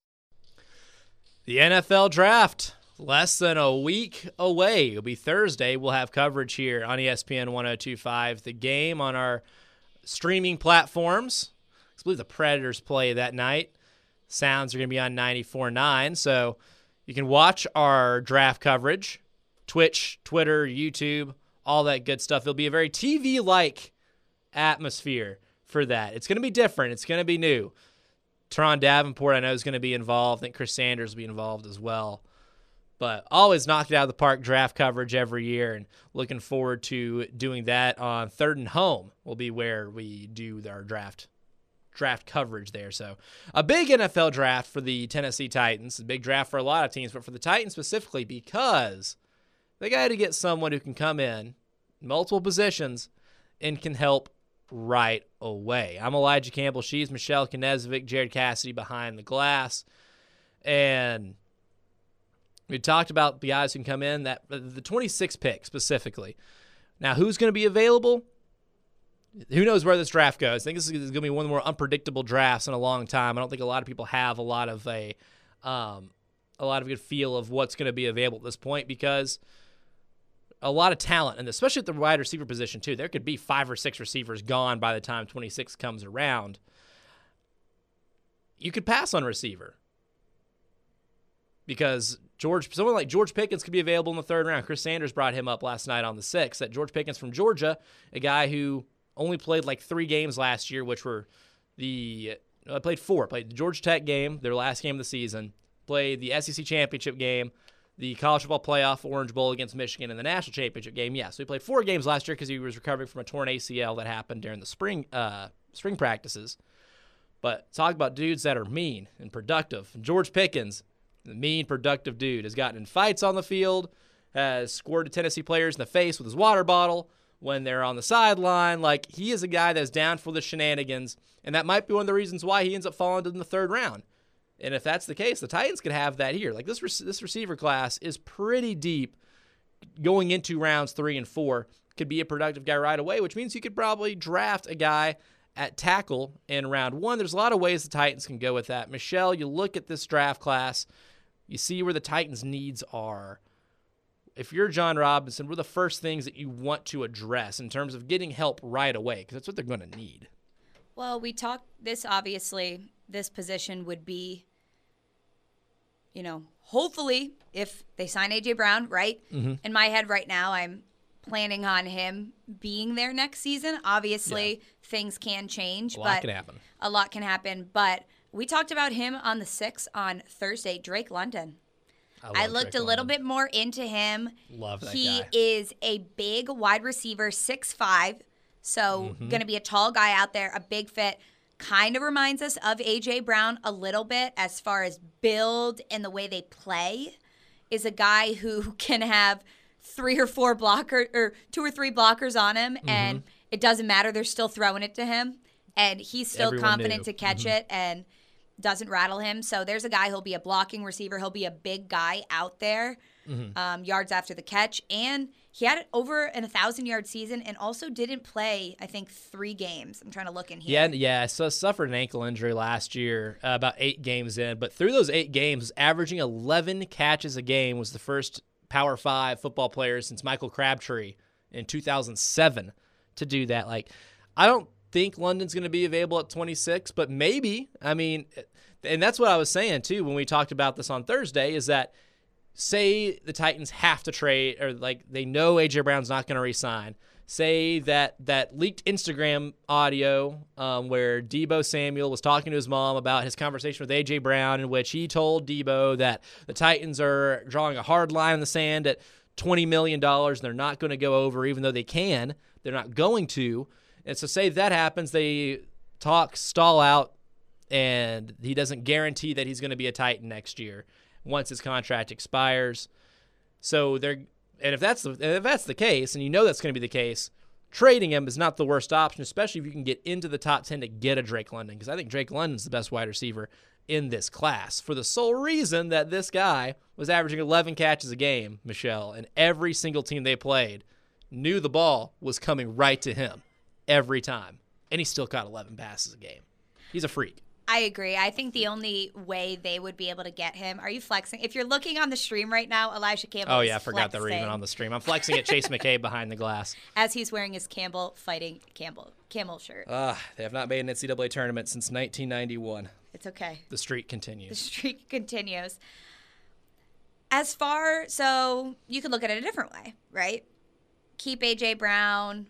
The NFL Draft. Less than a week away. It'll be Thursday. We'll have coverage here on ESPN 1025 The Game on our streaming platforms. I believe the Predators play that night. Sounds are going to be on 94.9. So you can watch our draft coverage, Twitch, Twitter, YouTube, all that good stuff. It'll be a very TV-like atmosphere for that. It's going to be different. It's going to be new. Teron Davenport, I know, is going to be involved. I think Chris Sanders will be involved as well. But always knock it out of the park draft coverage every year, and looking forward to doing that on Third and Home will be where we do our draft coverage there. So a big NFL draft for the Tennessee Titans, a big draft for a lot of teams, but for the Titans specifically because they got to get someone who can come in multiple positions and can help right away. I'm Elijah Campbell. She's Michelle Knezovic, Jared Cassidy behind the glass. And we talked about the guys who can come in, that the 26th pick specifically. Now, who's going to be available? Who knows where this draft goes? I think this is going to be one of the more unpredictable drafts in a long time. I don't think a lot of people have a lot of good feel of what's going to be available at this point because a lot of talent, and especially at the wide receiver position too. There could be 5 or 6 receivers gone by the time 26 comes around. You could pass on receiver because someone like George Pickens could be available in the 3rd round. Chris Sanders brought him up last night on the 6th. That George Pickens from Georgia, a guy who only played like 3 games last year, which were played 4. Played the Georgia Tech game, their last game of the season. Played the SEC championship game, the College Football Playoff Orange Bowl against Michigan, and the National Championship game. Yeah, so he played 4 games last year because he was recovering from a torn ACL that happened during the spring practices. But talk about dudes that are mean and productive. George Pickens, the mean, productive dude, has gotten in fights on the field, has scored Tennessee players in the face with his water bottle when they're on the sideline. Like, he is a guy that's down for the shenanigans, and that might be one of the reasons why he ends up falling in the 3rd round. And if that's the case, the Titans could have that here. Like, this receiver class is pretty deep going into rounds 3 and 4. Could be a productive guy right away, which means you could probably draft a guy at tackle in round 1. There's a lot of ways the Titans can go with that. Michelle, you look at this draft class, you see where the Titans' needs are. If you're John Robinson, what are the first things that you want to address in terms of getting help right away? Because that's what they're going to need. Well, we talked this, obviously, this position would be, hopefully if they sign A.J. Brown, right? Mm-hmm. In my head right now, I'm planning on him being there next season. Obviously, things can change. A lot can happen. A lot can happen. But we talked about him on the 6th on Thursday, Drake London. I looked a little bit more into him. Love that He guy. is a big wide receiver, 6'5", so going to be a tall guy out there, a big fit. Kind of reminds us of A.J. Brown a little bit as far as build and the way they play. Is a guy who can have 3 or 4 blockers or 2 or 3 blockers on him, and it doesn't matter. They're still throwing it to him, and he's still Everyone confident knew. to catch it and doesn't rattle him. So there's a guy who'll be a blocking receiver. He'll be a big guy out there, yards after the catch. And he had over an 1,000-yard season and also didn't play, I think, 3 games. I'm trying to look in here. Yeah. So suffered an ankle injury last year, about 8 games in. But through those 8 games, averaging 11 catches a game, was the first Power 5 football player since Michael Crabtree in 2007 to do that. Like, I don't think London's going to be available at 26, but maybe. I mean, and that's what I was saying too when we talked about this on Thursday, is that say the Titans have to trade, or like they know A.J. Brown's not going to re-sign. Say that leaked Instagram audio where Deebo Samuel was talking to his mom about his conversation with A.J. Brown, in which he told Deebo that the Titans are drawing a hard line in the sand at $20 million. And they're not going to go over, even though they can. They're not going to. And so say that happens, they stall out, and he doesn't guarantee that he's going to be a Titan next year once his contract expires. So if that's the case, and you know that's going to be the case, trading him is not the worst option, especially if you can get into the top 10 to get a Drake London, because I think Drake London's the best wide receiver in this class for the sole reason that this guy was averaging 11 catches a game, Michelle, and every single team they played knew the ball was coming right to him every time, and he still caught 11 passes a game. He's a freak. I agree. I think the only way they would be able to get him, are you flexing? If you're looking on the stream right now, Elijah Campbell Oh, is yeah, I forgot that we're even flexing on the stream. I'm flexing at Chase McKay behind the glass. as he's wearing his Camel shirt. They have not made an NCAA tournament since 1991. It's okay. The streak The continues. streak continues. So you could look at it a different way, right? Keep A.J. Brown,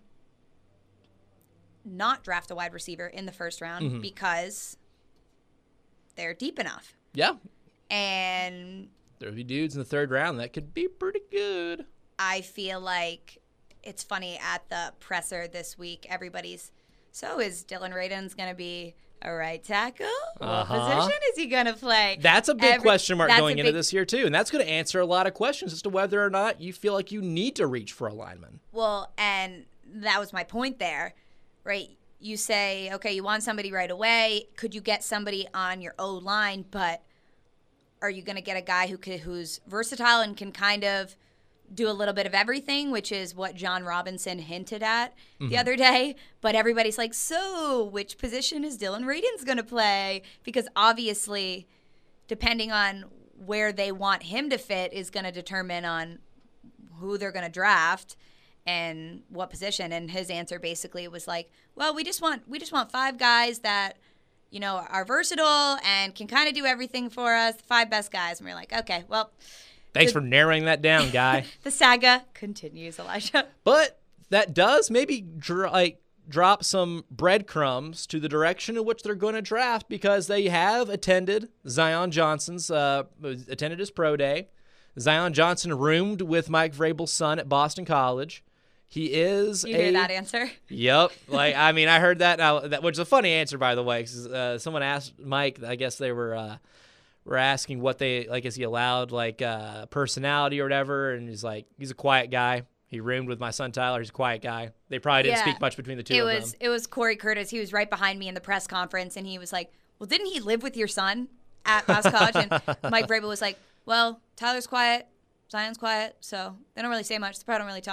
not draft a wide receiver in the first round because they're deep enough. Yeah. And There'll be dudes in the 3rd round that could be pretty good. I feel like it's funny at the presser this week, so is Dylan Radins going to be a right tackle? What position is he going to play? That's a big question mark that's going a into big- this year, too. And that's going to answer a lot of questions as to whether or not you feel like you need to reach for a lineman. Well, and that was my point there, right? You say, okay, you want somebody right away. Could you get somebody on your O-line? But are you going to get a guy who's versatile and can kind of do a little bit of everything, which is what John Robinson hinted at the other day? But everybody's like, so which position is Dylan Radins going to play? Because obviously, depending on where they want him to fit is going to determine on who they're going to draft and what position. And his answer basically was like, well, we just want 5 guys that, are versatile and can kind of do everything for us, 5 best guys. And we're like, okay, well, Thanks for narrowing that down, guy. the saga continues, Elijah. But that does maybe drop some breadcrumbs to the direction in which they're going to draft, because they have attended Zion Johnson's attended his pro day. Zion Johnson roomed with Mike Vrabel's son at Boston College. He is You hear that answer? Yep. I heard that now, which is a funny answer, by the way, because someone asked Mike, I guess they were asking what they, is he allowed, personality or whatever, and he's like, he's a quiet guy. He roomed with my son Tyler. He's a quiet guy. They probably didn't speak much between the two of them. It was Corey Curtis. He was right behind me in the press conference, and he was like, well, didn't he live with your son at Boston College? And Mike Vrabel was like, well, Tyler's quiet, Zion's quiet, so they don't really say much. They probably don't really talk.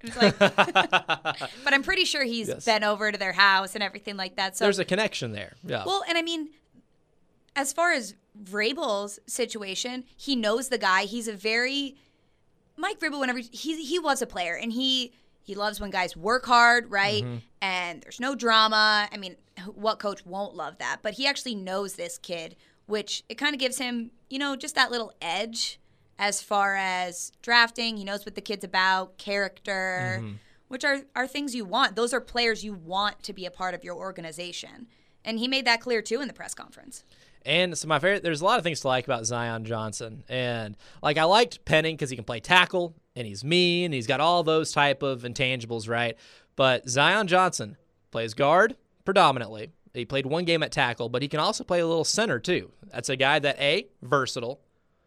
It's like, but I'm pretty sure he's Yes. been over to their house and everything like that. So There's a connection there. Yeah. well, and I mean, as far as Vrabel's situation, he knows the guy. He's a very Mike Vrabel. Whenever he was a player, and he loves when guys work hard, right? And there's no drama. I mean, what coach won't love that? But he actually knows this kid, which it kind of gives him, just that little edge as far as drafting. He knows what the kid's about, character, which are things you want. Those are players you want to be a part of your organization. And he made that clear, too, in the press conference. And so there's a lot of things to like about Zion Johnson. And like I liked Penning because he can play tackle and he's mean. He's got all those type of intangibles, right? But Zion Johnson plays guard predominantly. He played one game at tackle, but he can also play a little center too. That's a guy that A, versatile,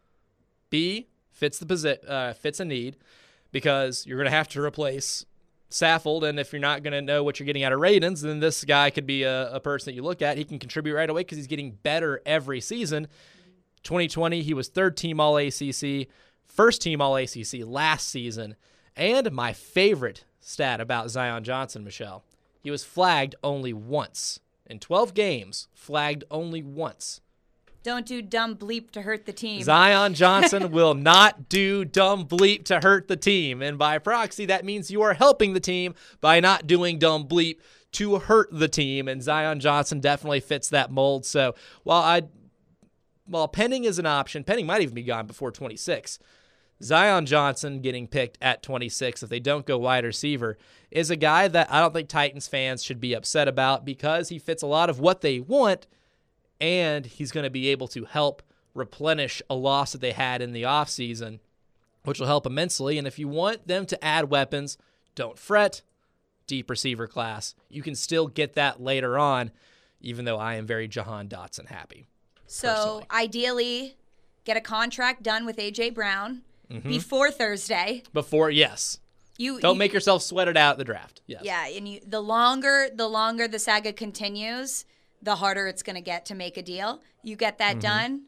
B, fits a need, because you're going to have to replace Saffold, and if you're not going to know what you're getting out of Radens, then this guy could be a person that you look at. He can contribute right away because he's getting better every season. 2020, he was third team All-ACC, first team All-ACC last season, and my favorite stat about Zion Johnson, Michelle, he was flagged only once. In 12 games, flagged only once. Don't do dumb bleep to hurt the team. Zion Johnson will not do dumb bleep to hurt the team. And by proxy, that means you are helping the team by not doing dumb bleep to hurt the team. And Zion Johnson definitely fits that mold. So while Penning is an option, Penning might even be gone before 26. Zion Johnson getting picked at 26, if they don't go wide receiver, is a guy that I don't think Titans fans should be upset about, because he fits a lot of what they want, and he's going to be able to help replenish a loss that they had in the offseason, which will help immensely. And if you want them to add weapons, don't fret. Deep receiver class. You can still get that later on, even though I am very Jahan Dotson happy. So personally. ideally, get a contract done with A.J. Brown before Thursday. Yes. You Don't make yourself sweat it out at the draft. Yes. Yeah, and the longer the saga continues, the harder it's going to get to make a deal. You get that done,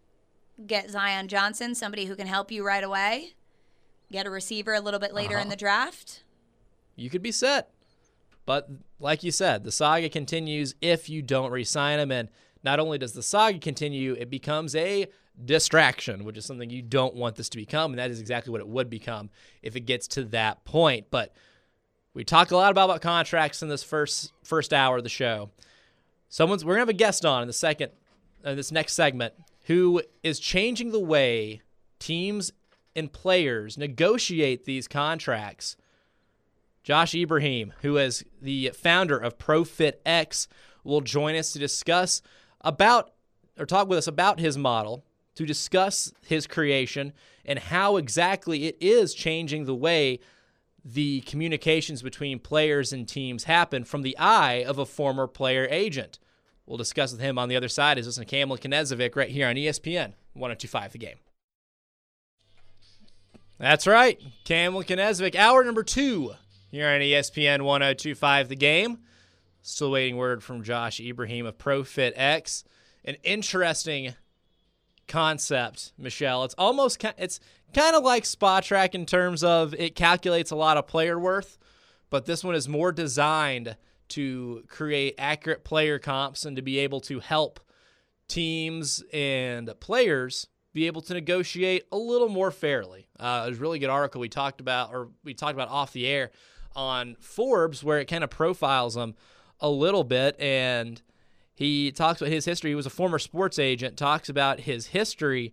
get Zion Johnson, somebody who can help you right away, get a receiver a little bit later in the draft. You could be set. But like you said, the saga continues if you don't re-sign him. And not only does the saga continue, it becomes a distraction, which is something you don't want this to become. And that is exactly what it would become if it gets to that point. But we talk a lot about contracts in this first hour of the show. We're going to have a guest on in this next segment, who is changing the way teams and players negotiate these contracts. Josh Ibrahim, who is the founder of ProFitX, will join us to talk with us about his model, to discuss his creation and how exactly it is changing the way the communications between players and teams happen from the eye of a former player agent. We'll discuss with him on the other side. Is listen to Cameron Knezovic right here on ESPN 102.5 The Game. That's right, Cameron Knezovic, hour number 2 here on ESPN 102.5 The Game. Still waiting word from Josh Ibrahim of ProFitX. An interesting concept, Michelle. It's kind of like Spotrac in terms of it calculates a lot of player worth, but this one is more designed to create accurate player comps and to be able to help teams and players be able to negotiate a little more fairly. There's a really good article we talked about off the air on Forbes, where it kind of profiles them a little bit, and he talks about his history. He was a former sports agent, talks about his history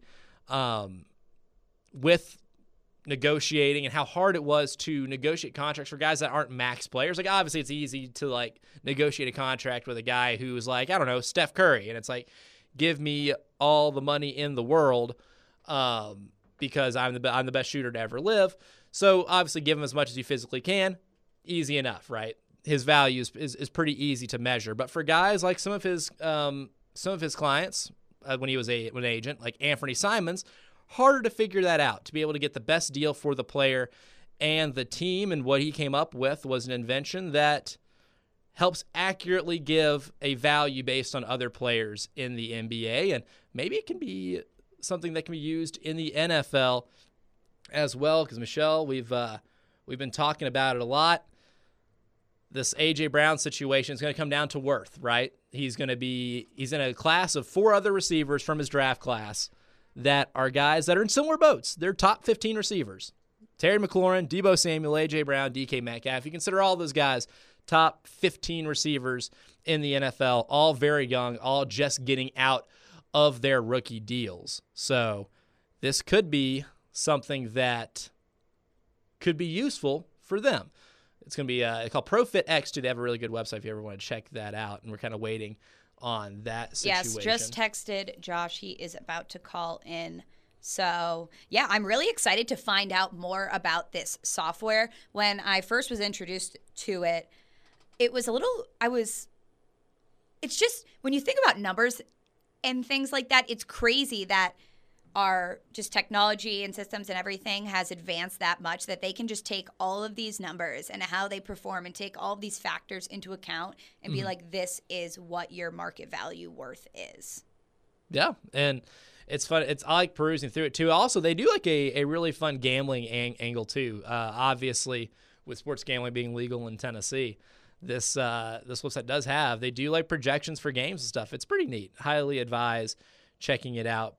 with negotiating and how hard it was to negotiate contracts for guys that aren't max players. Like, obviously it's easy to negotiate a contract with a guy who's Steph Curry, and it's give me all the money in the world because I'm the best shooter to ever live. So obviously give him as much as you physically can. Easy enough, right? His value is pretty easy to measure. But for guys like some of his clients when he was an agent, like Anthony Simons, harder to figure that out, to be able to get the best deal for the player and the team. And what he came up with was an invention that helps accurately give a value based on other players in the NBA. And maybe it can be something that can be used in the NFL as well. Because, Michelle, we've We've been talking about it a lot. This A.J. Brown situation is going to come down to worth, right? He's in a class of 4 other receivers from his draft class that are guys that are in similar boats. They're top 15 receivers. Terry McLaurin, Deebo Samuel, A.J. Brown, DK Metcalf. You consider all those guys top 15 receivers in the NFL, all very young, all just getting out of their rookie deals. So this could be something that could be useful for them. It's going to be called ProFitX, too. They have a really good website if you ever want to check that out, and we're kind of waiting on that situation. Yes, just texted Josh. He is about to call in. So, yeah, I'm really excited to find out more about this software. When I first was introduced to it, it was it's just, when you think about numbers and things like that, it's crazy that our just technology and systems and everything has advanced that much that they can just take all of these numbers and how they perform and take all of these factors into account and be like, this is what your market value worth is. Yeah, and it's fun. I like perusing through it, too. Also, they do like a really fun gambling angle, too. Obviously, with sports gambling being legal in Tennessee, this website does they do like projections for games and stuff. It's pretty neat. Highly advise checking it out,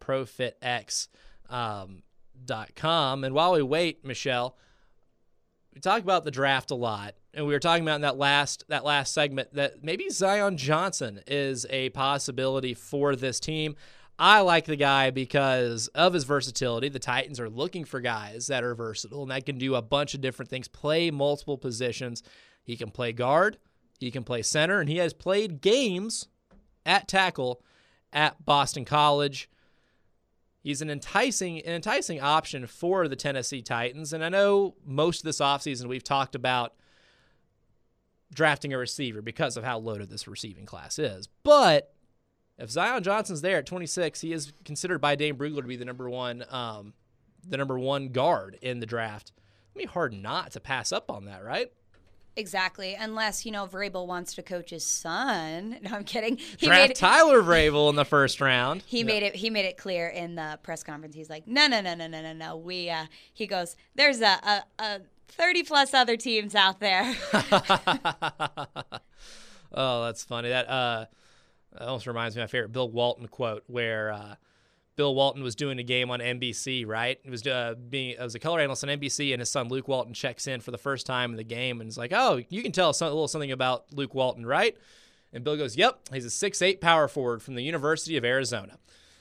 profitx.com. And while we wait, Michelle, we talk about the draft a lot, and we were talking about in that last segment that maybe Zion Johnson is a possibility for this team. I like the guy because of his versatility. The Titans are looking for guys that are versatile and that can do a bunch of different things, play multiple positions. He can play guard, he can play center, and he has played games at tackle at Boston College. He's an enticing option for the Tennessee Titans. And I know most of this offseason we've talked about drafting a receiver because of how loaded this receiving class is. But if Zion Johnson's there at 26, he is considered by Dane Brugler to be the number one guard in the draft. It'd be hard not to pass up on that, right? Exactly, unless, Vrabel wants to coach his son. No, I'm kidding. Draft Tyler Vrabel in the first round. He made it clear in the press conference. He's like, no. He goes, there's a 30-plus other teams out there. Oh, that's funny. That almost reminds me of my favorite Bill Walton quote, where Bill Walton was doing a game on NBC, right? It was a color analyst on NBC, and his son Luke Walton checks in for the first time in the game, and is like, "Oh, you can tell a little something about Luke Walton, right?" And Bill goes, "Yep, he's a 6'8" power forward from the University of Arizona."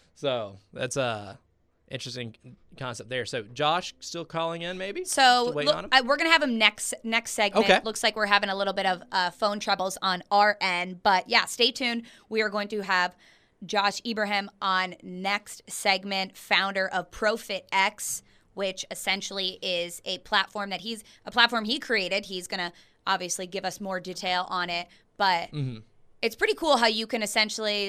So that's a interesting concept there. So Josh still calling in, maybe? So we're gonna have him next segment. Okay. Looks like we're having a little bit of phone troubles on our end, but yeah, stay tuned. We are going to have Josh Ibrahim on next segment, founder of ProFitX, which essentially is a platform he created. He's going to obviously give us more detail on it, but it's pretty cool how you can essentially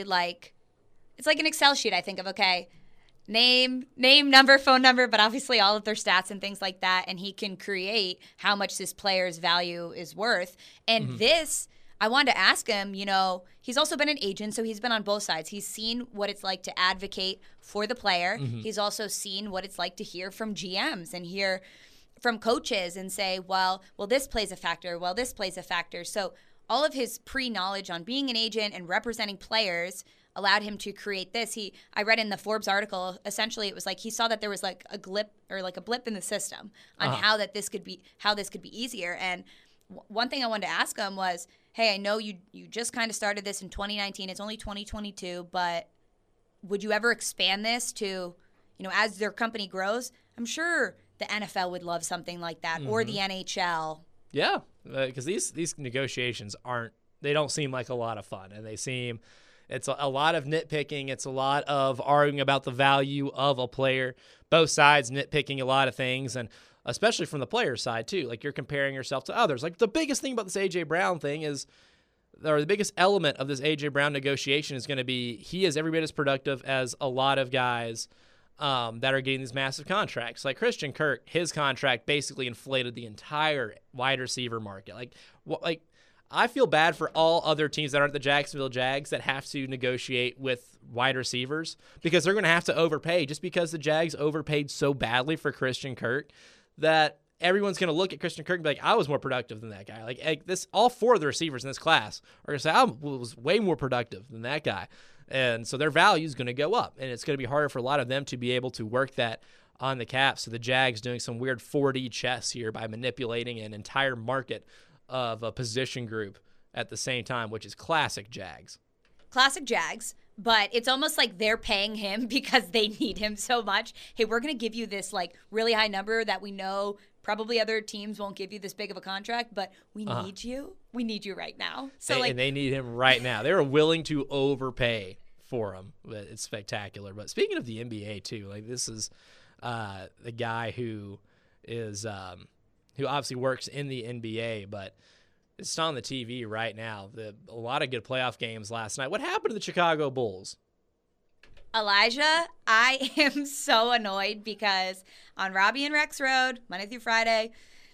it's like an Excel sheet, I think of, okay, name, number, phone number, but obviously all of their stats and things like that, and he can create how much this player's value is worth. And this, I wanted to ask him, he's also been an agent, so he's been on both sides. He's seen what it's like to advocate for the player. He's also seen what it's like to hear from GMs and hear from coaches and say, well, this plays a factor. Well, this plays a factor. So all of his pre-knowledge on being an agent and representing players allowed him to create this. I read in the Forbes article, essentially it was like he saw that there was like a blip in the system on how this could be easier. And one thing I wanted to ask him was, hey, I know you just kind of started this in 2019. It's only 2022, but would you ever expand this to, as their company grows? I'm sure the NFL would love something like that, or the NHL. Yeah, because these negotiations they don't seem like a lot of fun, and it's a lot of nitpicking. It's a lot of arguing about the value of a player. Both sides nitpicking a lot of things, and especially from the player side, too. Like, you're comparing yourself to others. Like, the biggest thing about this A.J. Brown thing is, or the biggest element of this A.J. Brown negotiation is going to be he is every bit as productive as a lot of guys that are getting these massive contracts. Like Christian Kirk, his contract basically inflated the entire wide receiver market. Like I feel bad for all other teams that aren't the Jacksonville Jags that have to negotiate with wide receivers because they're going to have to overpay just because the Jags overpaid so badly for Christian Kirk that everyone's going to look at Christian Kirk and be like, I was more productive than that guy. Like this, all 4 of the receivers in this class are going to say, I was way more productive than that guy. And so their value is going to go up, and it's going to be harder for a lot of them to be able to work that on the cap. So the Jags doing some weird 4D chess here by manipulating an entire market of a position group at the same time, which is classic Jags. Classic Jags, but it's almost like they're paying him because they need him so much. Hey, we're going to give you this like really high number that we know probably other teams won't give you this big of a contract, but we need you. We need you right now. So and they need him right now. They were willing to overpay for him. But it's spectacular. But speaking of the NBA too, like this is the guy who is who obviously works in the NBA, but it's on the TV right now. A lot of good playoff games last night. What happened to the Chicago Bulls? Elijah, I am so annoyed because on Robbie and Rex Road, Monday through Friday,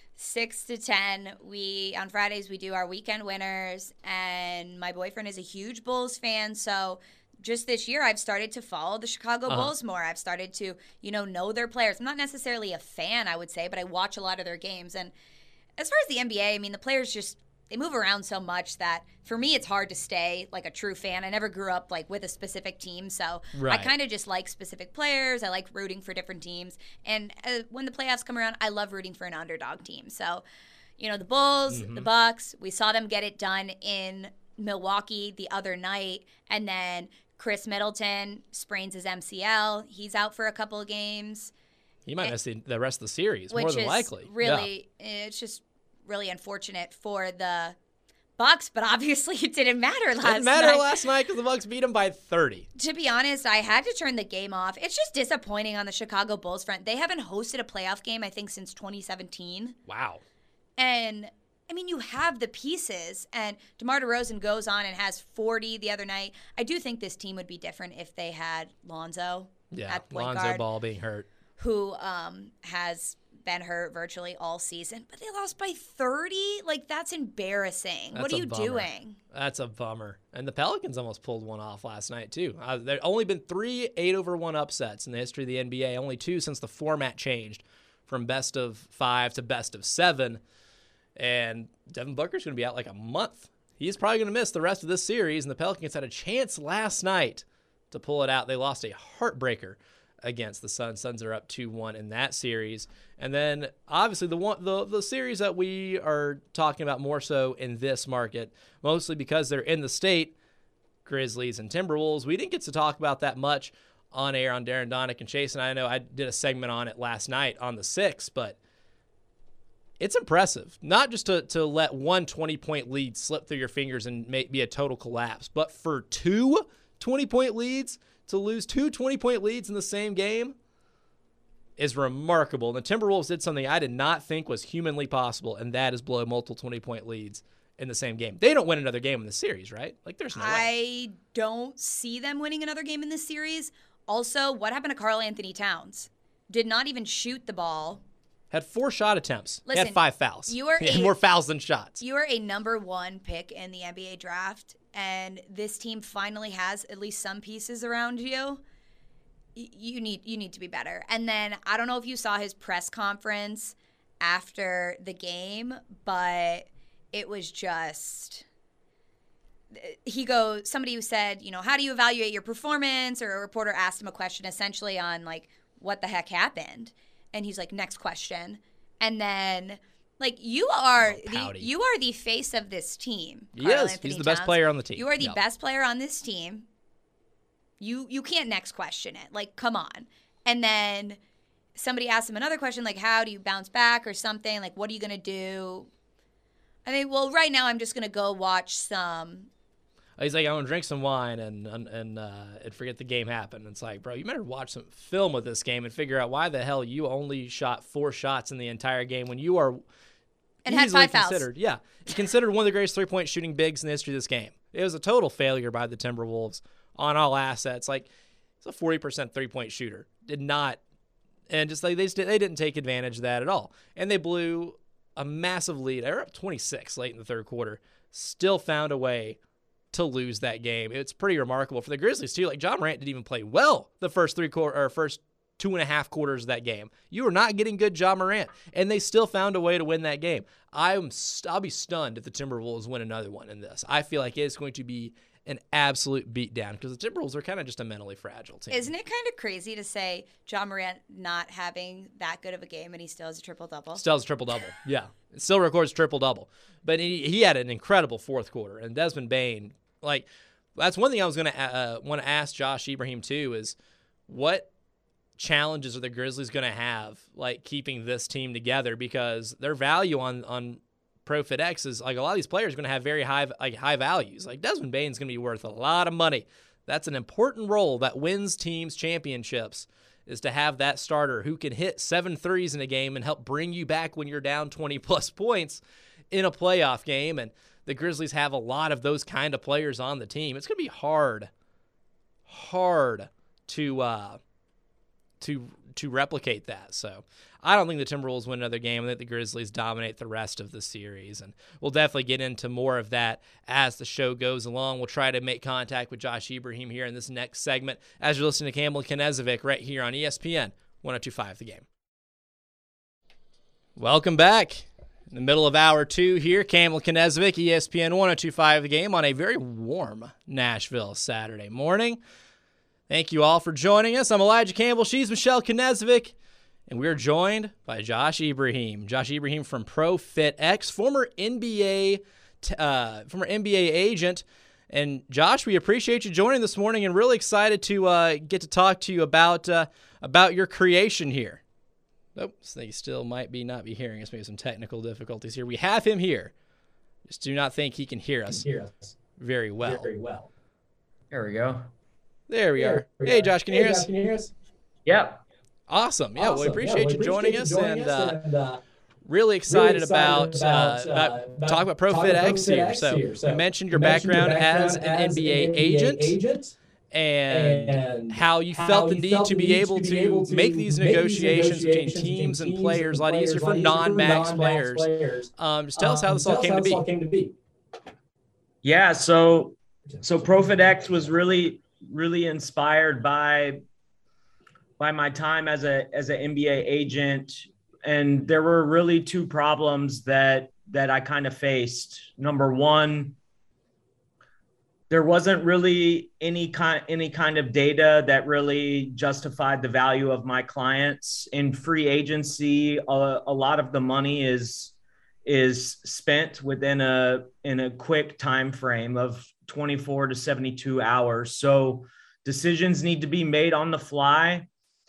6 to 10, on Fridays we do our weekend winners, and my boyfriend is a huge Bulls fan, so just this year I've started to follow the Chicago Bulls more. I've started to, know their players. I'm not necessarily a fan, I would say, but I watch a lot of their games. And as far as the NBA, I mean, the players just, they move around so much that for me it's hard to stay like a true fan. I never grew up like with a specific team, so right. I kind of just like specific players. I like rooting for different teams, and when the playoffs come around, I love rooting for an underdog team. So, the Bulls, the Bucks, we saw them get it done in Milwaukee the other night, and then Chris Middleton sprains his MCL. He's out for a couple of games. He might miss the rest of the series, which more than is likely. Really, it's just really unfortunate for the Bucks, but obviously it didn't matter last night. It didn't matter last night because the Bucks beat them by 30. To be honest, I had to turn the game off. It's just disappointing on the Chicago Bulls front. They haven't hosted a playoff game, I think, since 2017. Wow. And, I mean, you have the pieces, and DeMar DeRozan goes on and has 40 the other night. I do think this team would be different if they had Lonzo at point Lonzo guard, Ball being hurt, who has been hurt virtually all season, but they lost by 30. Like, that's embarrassing. What are you doing? That's a bummer. And the Pelicans almost pulled one off last night too. There've only been 3 8-over-1 upsets in the history of the NBA. Only 2 since the format changed from best of 5 to best of 7. And Devin Booker's going to be out like a month. He's probably going to miss the rest of this series. And the Pelicans had a chance last night to pull it out. They lost a heartbreaker against the Suns. Suns are up 2-1 in that series. And then obviously the series that we are talking about more so in this market, mostly because they're in the state, Grizzlies and Timberwolves. We didn't get to talk about that much on air on Darren Donick and Chase, and I know I did a segment on it last night on the 6, but it's impressive. Not just to let one 20-point lead slip through your fingers and be a total collapse, but for 2 20-point leads, to lose 2 20-point leads in the same game is remarkable. And the Timberwolves did something I did not think was humanly possible, and that is blow multiple 20-point leads in the same game. They don't win another game in the series, right? Like, there's no way. I don't see them winning another game in this series. Also, what happened to Karl Anthony Towns? Did not even shoot the ball. Had 4 shot attempts. Listen, he had 5 fouls. He had more fouls than shots. You are a number 1 pick in the NBA draft, and this team finally has at least some pieces around you. You need to be better. And then I don't know if you saw his press conference after the game, but it was just somebody who said, how do you evaluate your performance? Or a reporter asked him a question essentially on like what the heck happened. And he's like, next question. And then, like, you are the face of this team. He is. He's the best player on the team. You are the best player on this team. You can't next question it. Like, come on. And then somebody asked him another question, like, how do you bounce back or something? Like, what are you going to do? I mean, well, right now I'm just going to go watch some. He's like, I want to drink some wine and forget the game happened. It's like, bro, you better watch some film of this game and figure out why the hell you only shot 4 shots in the entire game when you are and had 5 fouls. Considered one of the greatest 3-point shooting bigs in the history of this game. It was a total failure by the Timberwolves on all assets. Like, it's a 40% 3-point shooter. Did not, and just like they didn't take advantage of that at all. And they blew a massive lead. They were up 26 late in the third quarter. Still found a way to lose that game. It's pretty remarkable for the Grizzlies too. Like, John Morant didn't even play well the first 2.5 quarters of that game. You are not getting good Ja Morant, and they still found a way to win that game. I'll be stunned if the Timberwolves win another one in this. I feel like it's going to be an absolute beatdown because the Timberwolves are kind of just a mentally fragile team. Isn't it kind of crazy to say Ja Morant not having that good of a game and he still has a triple-double? Still has a triple-double, yeah. It still records triple-double. But he had an incredible fourth quarter. And Desmond Bane, like, that's one thing I was going to want to ask Josh Ibrahim too is what challenges are the Grizzlies going to have, like, keeping this team together, because their value on ProFitX is, like, a lot of these players are going to have very high values. Like, Desmond Bane's going to be worth a lot of money. That's an important role that wins teams championships, is to have that starter who can hit 7 threes in a game and help bring you back when you're down 20-plus points in a playoff game. And the Grizzlies have a lot of those kind of players on the team. It's going to be hard to replicate that. So I don't think the Timberwolves win another game. I think the Grizzlies dominate the rest of the series. And we'll definitely get into more of that as the show goes along. We'll try to make contact with Josh Ibrahim here in this next segment as you're listening to Campbell Knezovic right here on ESPN 102.5 The Game. Welcome back. In the middle of hour 2 here, Campbell Knezovic, ESPN 102.5 The Game on a very warm Nashville Saturday morning. Thank you all for joining us. I'm Elijah Campbell. She's Michelle Knezovic. And we're joined by Josh Ibrahim. Josh Ibrahim from ProFitX, former NBA agent. And Josh, we appreciate you joining this morning and really excited to get to talk to you about your creation here. Nope, so he still might not be hearing us. Maybe some technical difficulties here. We have him here. Just do not think he can hear us very well. There we go. There we are. Hey, Josh, can you hear us? Yep. Awesome. Yeah, well, we appreciate you joining us, and really excited about talking about ProFitX here. So you mentioned your background as an NBA agent and how you felt the need to be able to make these negotiations between teams and players a lot easier for non-max players. Just tell us how this all came to be. Yeah, so ProFitX was really inspired by my time as an NBA agent, and there were really 2 problems that I kind of faced. Number one, there wasn't really any kind of data that really justified the value of my clients. In free agency, a lot of the money is spent in a quick time frame of 24 to 72 hours. So decisions need to be made on the fly.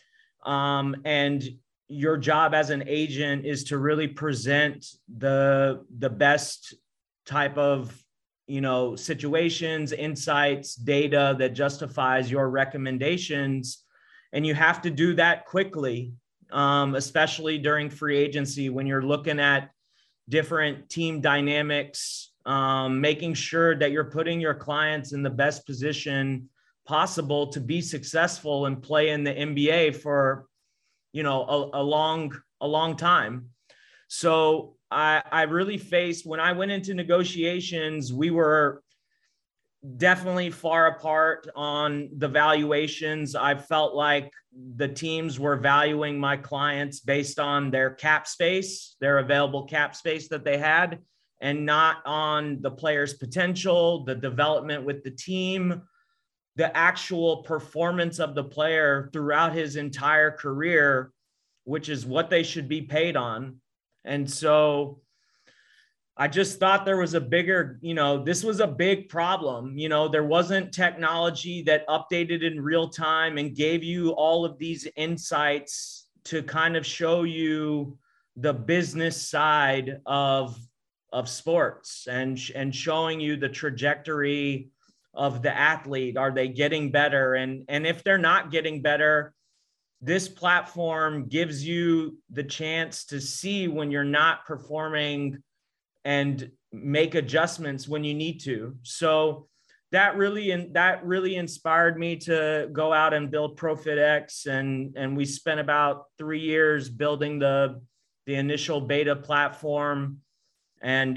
And your job as an agent is to really present the best type of, situations, insights, data that justifies your recommendations. And you have to do that quickly, especially during free agency when you're looking at different team dynamics, making sure that you're putting your clients in the best position possible to be successful and play in the NBA for, a long time. So I really faced, when I went into negotiations, we were definitely far apart on the valuations. I felt like the teams were valuing my clients based on their cap space, their available cap space that they had, and not on the player's potential, the development with the team, the actual performance of the player throughout his entire career, which is what they should be paid on. And so I just thought there was a bigger, this was a big problem. There wasn't technology that updated in real time and gave you all of these insights to kind of show you the business side of sports and showing you the trajectory of the athlete. Are they getting better? And if they're not getting better, this platform gives you the chance to see when you're not performing and make adjustments when you need to. So that really inspired me to go out and build ProFitX. And we spent about 3 years building the initial beta platform. And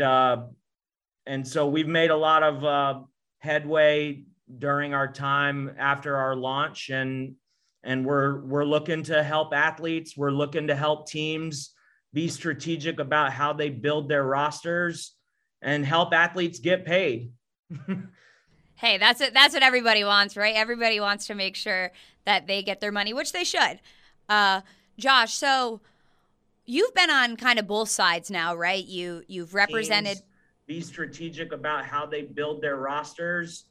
so we've made a lot of headway during our time after our launch. And and we're looking to help athletes. We're looking to help teams be strategic about how they build their rosters and help athletes get paid. Hey, that's it. That's what everybody wants, right? Everybody wants to make sure that they get their money, which they should. Josh, so you've been on kind of both sides now, right? You've represented. Teams be strategic about how they build their rosters.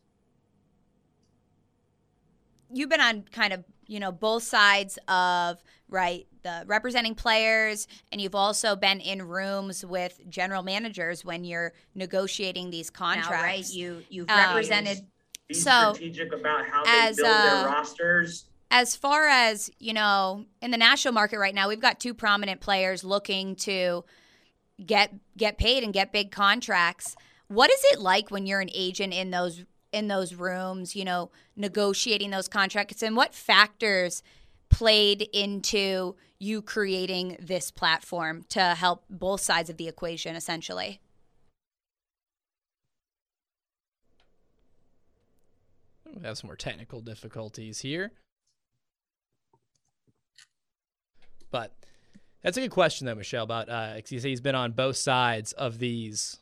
You've been on kind of, both sides of, right, the representing players, and you've also been in rooms with general managers when you're negotiating these contracts. Now, right? You've represented. Be So, strategic about how they build their rosters. As far as, in the national market right now, we've got two prominent players looking to get paid and get big contracts. What is it like when you're an agent in those rooms, negotiating those contracts, and what factors played into you creating this platform to help both sides of the equation, essentially? We have some more technical difficulties here. But that's a good question, though, Michelle, about because you say he's been on both sides of these.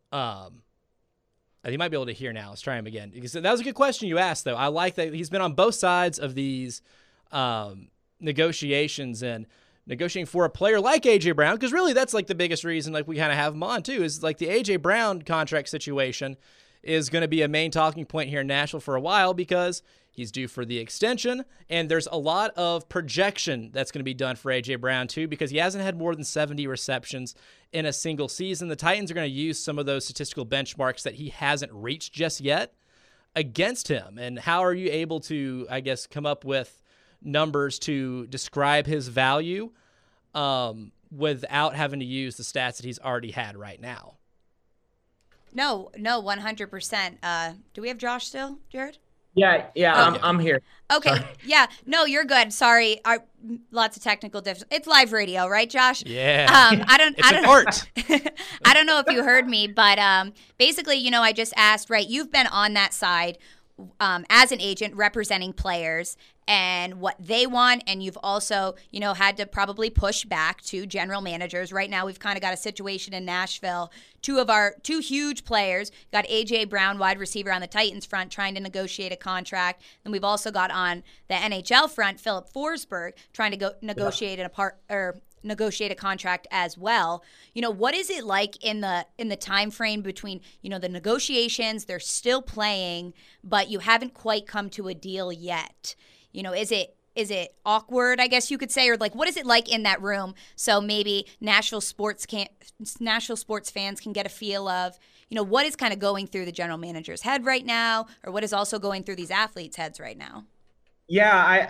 You might be able to hear now. Let's try him again. Because that was a good question you asked, though. I like that he's been on both sides of these negotiations and negotiating for a player like A.J. Brown, because really that's like the biggest reason like we kind of have him on, too, is like the A.J. Brown contract situation is going to be a main talking point here in Nashville for a while because he's due for the extension, and there's a lot of projection that's going to be done for A.J. Brown, too, because he hasn't had more than 70 receptions in a single season. The Titans are going to use some of those statistical benchmarks that he hasn't reached just yet against him. And how are you able to, I guess, come up with numbers to describe his value without having to use the stats that he's already had right now? No, 100%. Do we have Josh still, Jared? Yeah, I'm here. Okay, sorry. Yeah, no, you're good. Sorry, lots of technical difficulties. It's live radio, right, Josh? Yeah. I don't. Art. I don't know if you heard me, but basically, I just asked. Right, you've been on that side as an agent representing players and what they want, and you've also, had to probably push back to general managers. Right now, we've kind of got a situation in Nashville. Two huge players, got A.J. Brown, wide receiver on the Titans front, trying to negotiate a contract. And we've also got on the NHL front, Philip Forsberg, trying to negotiate negotiate a contract as well. What is it like in the time frame between, the negotiations, they're still playing, but you haven't quite come to a deal yet? Is it awkward, I guess you could say, or like what is it like in that room? So maybe Nashville sports fans can get a feel of, what is kind of going through the general manager's head right now, or what is also going through these athletes' heads right now? Yeah,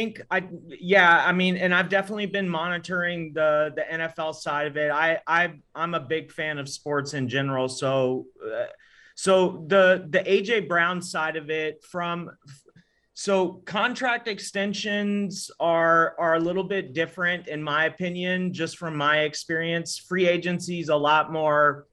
I mean, and I've definitely been monitoring the NFL side of it. I'm a big fan of sports in general. So the A.J. Brown side of it so contract extensions are a little bit different, in my opinion, just from my experience. Free agency is a lot more,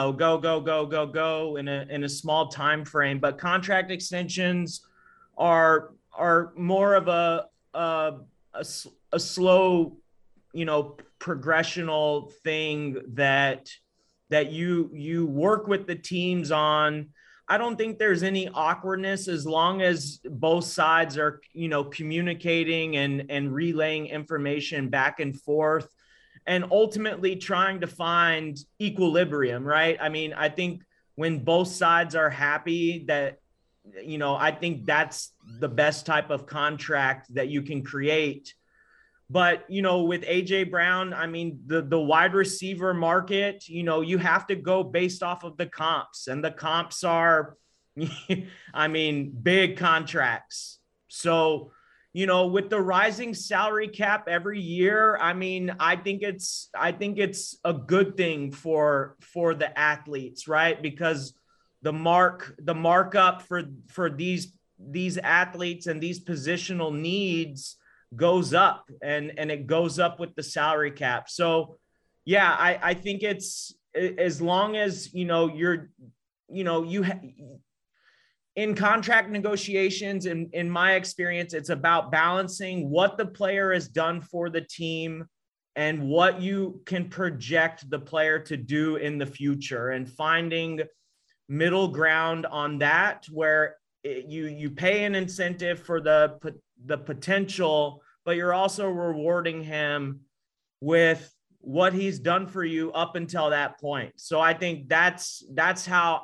go in a small time frame. But contract extensions are more of a slow, progressional thing that you work with the teams on. I don't think there's any awkwardness as long as both sides are, communicating and relaying information back and forth and ultimately trying to find equilibrium, right? I mean, I think when both sides are happy that, I think that's the best type of contract that you can create. But, with A.J. Brown, I mean, the wide receiver market, you have to go based off of the comps, and the comps are, I mean, big contracts. So, with the rising salary cap every year, I mean, I think it's a good thing for the athletes, right? Because the markup for these athletes and these positional needs goes up, and it goes up with the salary cap. So yeah, I think it's as long as in contract negotiations, in my experience, it's about balancing what the player has done for the team and what you can project the player to do in the future, and finding middle ground on that, where you pay an incentive for the potential, but you're also rewarding him with what he's done for you up until that point. So I think that's how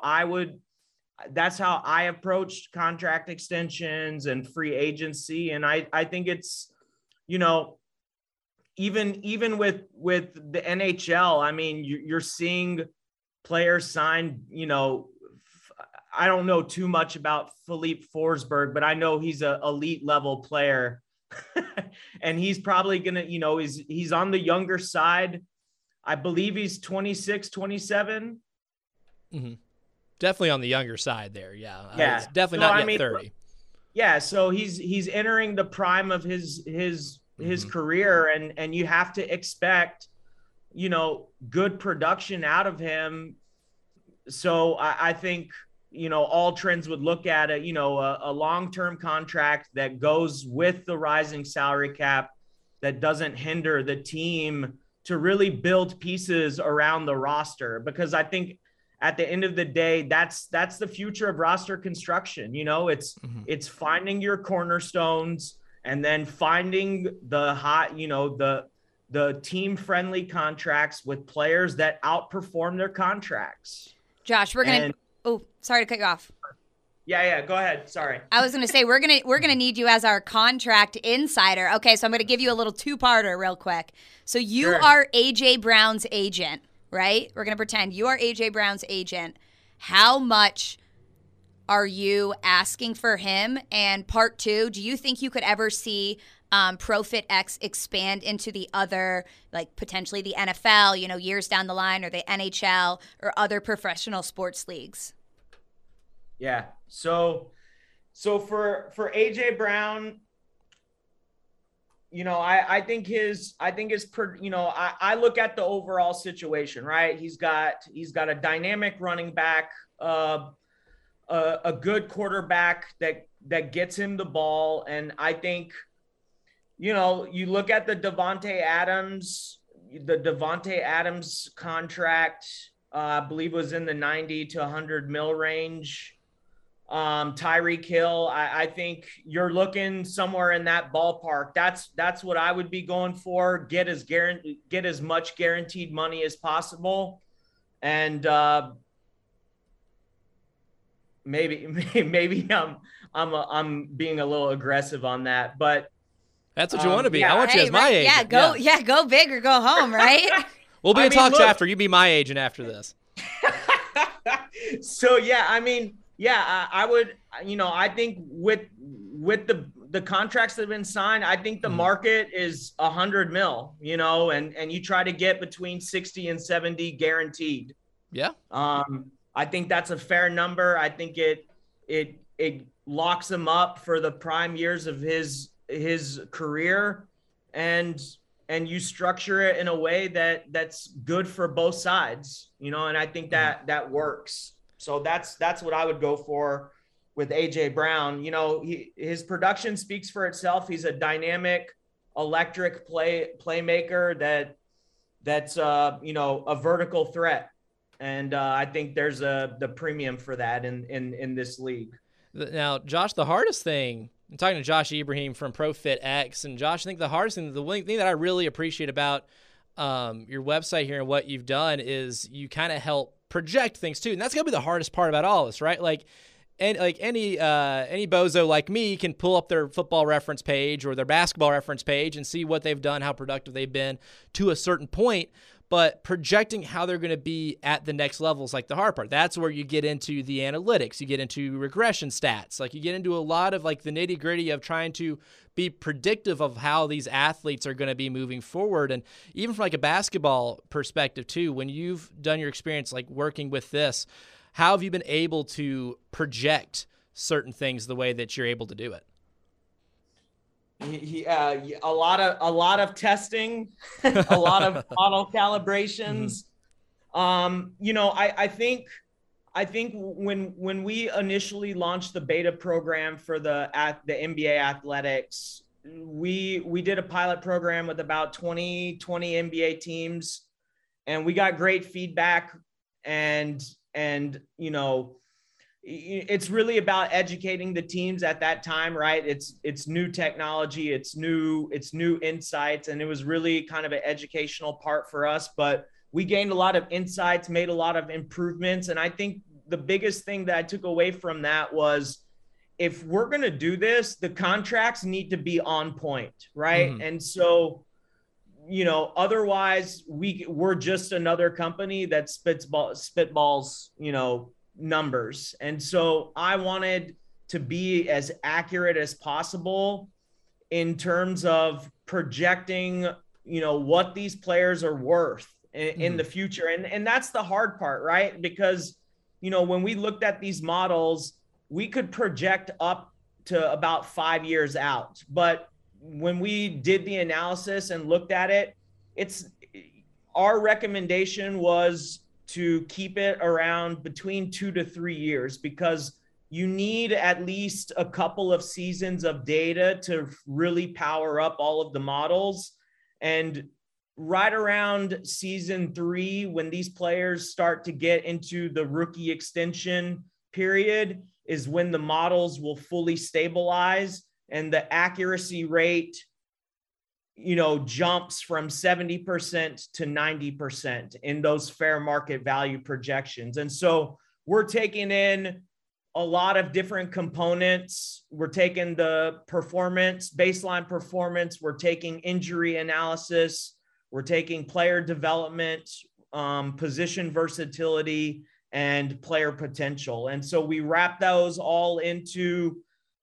I approached contract extensions and free agency. And I think it's, you know, even with the NHL, I mean, you're seeing players sign, you know, I don't know too much about Philippe Forsberg, but I know he's an elite level player. And he's probably going to, you know, he's on the younger side. I believe he's 26, 27. Mm-hmm. Definitely on the younger side there. Yeah. Yeah. Definitely not yet 30. Yeah. So he's entering the prime of his career, and you have to expect, you know, good production out of him. So I think, you know, all trends would look at it, you know, a long-term contract that goes with the rising salary cap, that doesn't hinder the team to really build pieces around the roster. Because I think at the end of the day, that's the future of roster construction. You know, it's finding your cornerstones, and then finding the hot, you know, the team-friendly contracts with players that outperform their contracts. Josh, we're going to oh, sorry to cut you off. Yeah, go ahead. Sorry. I was going to say we're going to need you as our contract insider. Okay, so I'm going to give you a little two-parter real quick. So you are AJ Brown's agent, right? We're going to pretend you are AJ Brown's agent. How much are you asking for him? And part two, do you think you could ever see ProfitX expand into the other, like potentially the NFL, you know, years down the line, or the NHL, or other professional sports leagues? Yeah. So for AJ Brown, you know, I think his, you know, I look at the overall situation, right? He's got a dynamic running back, a good quarterback that gets him the ball. And I think, you know, you look at the Davante Adams contract, I believe was in the 90 to 100 mil range. Tyreek Hill, I think you're looking somewhere in that ballpark. That's what I would be going for. Get as much guaranteed money as possible. And maybe I'm being a little aggressive on that, but that's what you want to be. Yeah. I want you as my agent. Go big or go home, right? We'll be in talks after. You be my agent after this. So yeah, I mean, yeah, I would. You know, I think with the contracts that have been signed, I think the market is 100 mil. You know, and you try to get between 60 and 70 guaranteed. Yeah. I think that's a fair number. I think it locks him up for the prime years of his career, and you structure it in a way that's good for both sides, you know, and I think that works. So that's what I would go for with AJ Brown. You know, his production speaks for itself. He's a dynamic, electric playmaker that's you know, a vertical threat. And I think there's the premium for that in this league. Now, Josh, the hardest thing, I'm talking to Josh Ibrahim from ProfitX, and Josh, I think the hardest thing, the one thing that I really appreciate about your website here and what you've done is you kind of help project things too, and that's gonna be the hardest part about all this, right? Like, and like any bozo like me can pull up their football reference page or their basketball reference page and see what they've done, how productive they've been to a certain point. But projecting how they're going to be at the next level is like the hard part. That's where you get into the analytics. You get into regression stats. Like you get into a lot of like the nitty gritty of trying to be predictive of how these athletes are going to be moving forward. And even from like a basketball perspective too, when you've done your experience like working with this, how have you been able to project certain things the way that you're able to do it? A lot of testing, a lot of model calibrations. You know, I think I think when we initially launched the beta program for the NBA Athletics, we did a pilot program with about 20 NBA teams, and we got great feedback. And it's really about educating the teams at that time, right? It's new technology, it's new insights, and it was really kind of an educational part for us. But we gained a lot of insights, made a lot of improvements. And I think the biggest thing that I took away from that was, if we're going to do this, the contracts need to be on point, right? Mm-hmm. And so, otherwise we're just another company that spitballs, numbers. And so I wanted to be as accurate as possible in terms of projecting, what these players are worth in the future. And that's the hard part, right? Because, when we looked at these models, we could project up to about 5 years out. But when we did the analysis and looked at it, our recommendation was to keep it around between 2 to 3 years, because you need at least a couple of seasons of data to really power up all of the models. And right around season 3, when these players start to get into the rookie extension period, is when the models will fully stabilize and the accuracy rate, jumps from 70% to 90% in those fair market value projections. And so we're taking in a lot of different components. We're taking the baseline performance. We're taking injury analysis. We're taking player development, position versatility, and player potential. And so we wrap those all into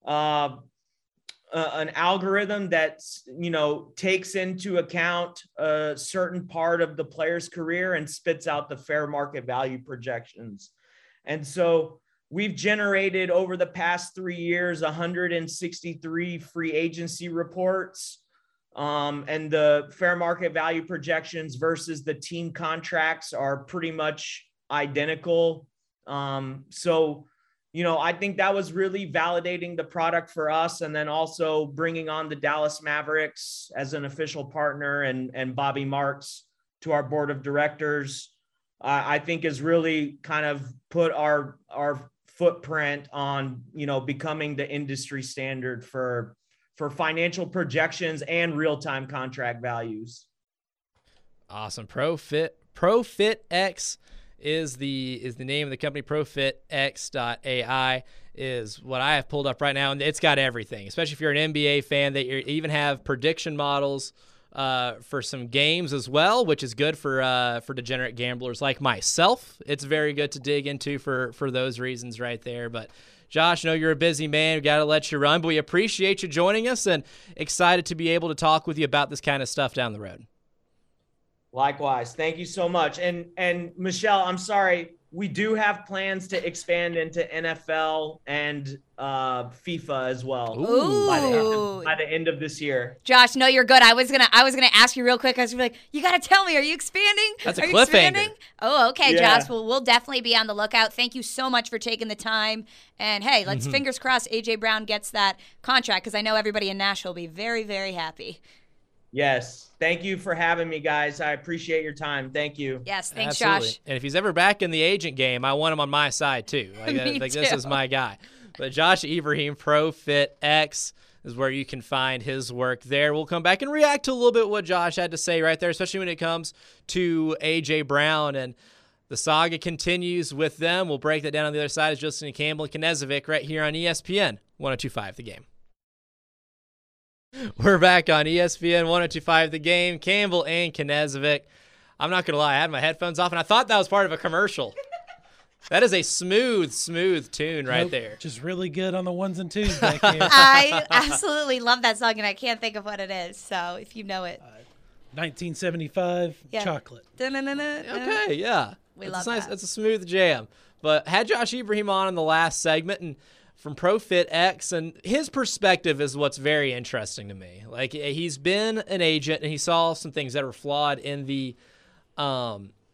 an algorithm that, takes into account a certain part of the player's career and spits out the fair market value projections. And so we've generated over the past 3 years 163 free agency reports, and the fair market value projections versus the team contracts are pretty much identical. I think that was really validating the product for us. And then also bringing on the Dallas Mavericks as an official partner and Bobby Marks to our board of directors, I think has really kind of put our footprint on, becoming the industry standard for financial projections and real-time contract values. Awesome. ProfitX is the name of the company. ProfitX.ai is what I have pulled up right now, and it's got everything, especially if you're an NBA fan. They even have prediction models for some games as well, which is good for degenerate gamblers like myself. It's very good to dig into for those reasons right there. But Josh, I know you're a busy man. We got to let you run, but we appreciate you joining us and excited to be able to talk with you about this kind of stuff down the road. Likewise. Thank you so much. And Michelle, I'm sorry, we do have plans to expand into NFL and FIFA as well. By the end of this year. Josh, no, you're good. I was gonna ask you real quick. I was like, you gotta tell me, are you expanding? That's a cliffhanger. Oh, okay, yeah. Josh. Well, we'll definitely be on the lookout. Thank you so much for taking the time. And hey, let's fingers crossed AJ Brown gets that contract, because I know everybody in Nashville will be very, very happy. Yes. Thank you for having me, guys. I appreciate your time. Thank you. Yes. Thanks, Absolutely. Josh. And if he's ever back in the agent game, I want him on my side too. This is my guy. But Josh Ibrahim, ProfitX is where you can find his work there. We'll come back and react to a little bit what Josh had to say right there, especially when it comes to AJ Brown, and the saga continues with them. We'll break that down on the other side. It's Justin Campbell and Knezovic right here on ESPN 102.5 The Game. We're back on ESPN 102.5 The Game. Campbell and Knezovic. I'm not going to lie, I had my headphones off, and I thought that was part of a commercial. That is a smooth tune right there. Just really good on the ones and twos back here. I absolutely love that song, and I can't think of what it is. So if you know it. 1975, Chocolate. Okay, yeah. We love nice. that. That's a smooth jam. But had Josh Ibrahim on in the last segment, and from ProfitX, and his perspective is what's very interesting to me. Like, he's been an agent, and he saw some things that were flawed in the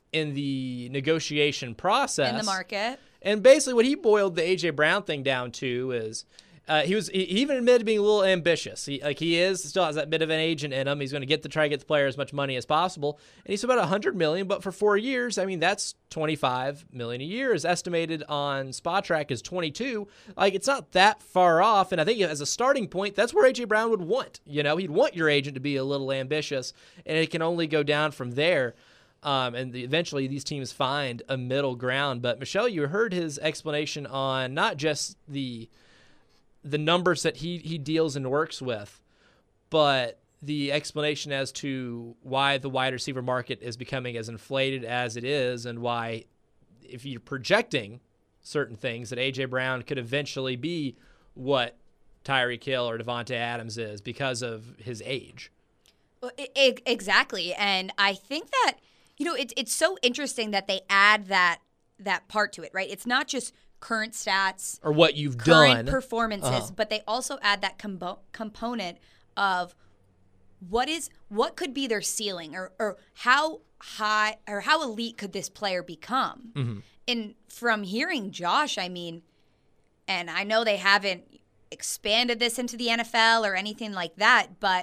in the negotiation process. In the market. And basically what he boiled the A.J. Brown thing down to is he even admitted to being a little ambitious. He still has that bit of an agent in him. He's going to try to get the player as much money as possible. And he's about $100 million, but for 4 years, I mean, that's $25 million a year is estimated on SpotTrack as 22. Like, it's not that far off. And I think as a starting point, that's where A.J. Brown would want. You know, he'd want your agent to be a little ambitious, and it can only go down from there. And eventually these teams find a middle ground. But Michelle, you heard his explanation on not just the numbers that he deals and works with, but the explanation as to why the wide receiver market is becoming as inflated as it is, and why, if you're projecting certain things, that A.J. Brown could eventually be what Tyreek Hill or Devontae Adams is because of his age. Well, exactly. And I think that, you know, it's so interesting that they add that part to it, right? It's not just current stats or what you've current done, performances, but they also add that component of what could be their ceiling, or how high or how elite could this player become. Mm-hmm. And from hearing Josh, I mean, and I know they haven't expanded this into the NFL or anything like that, but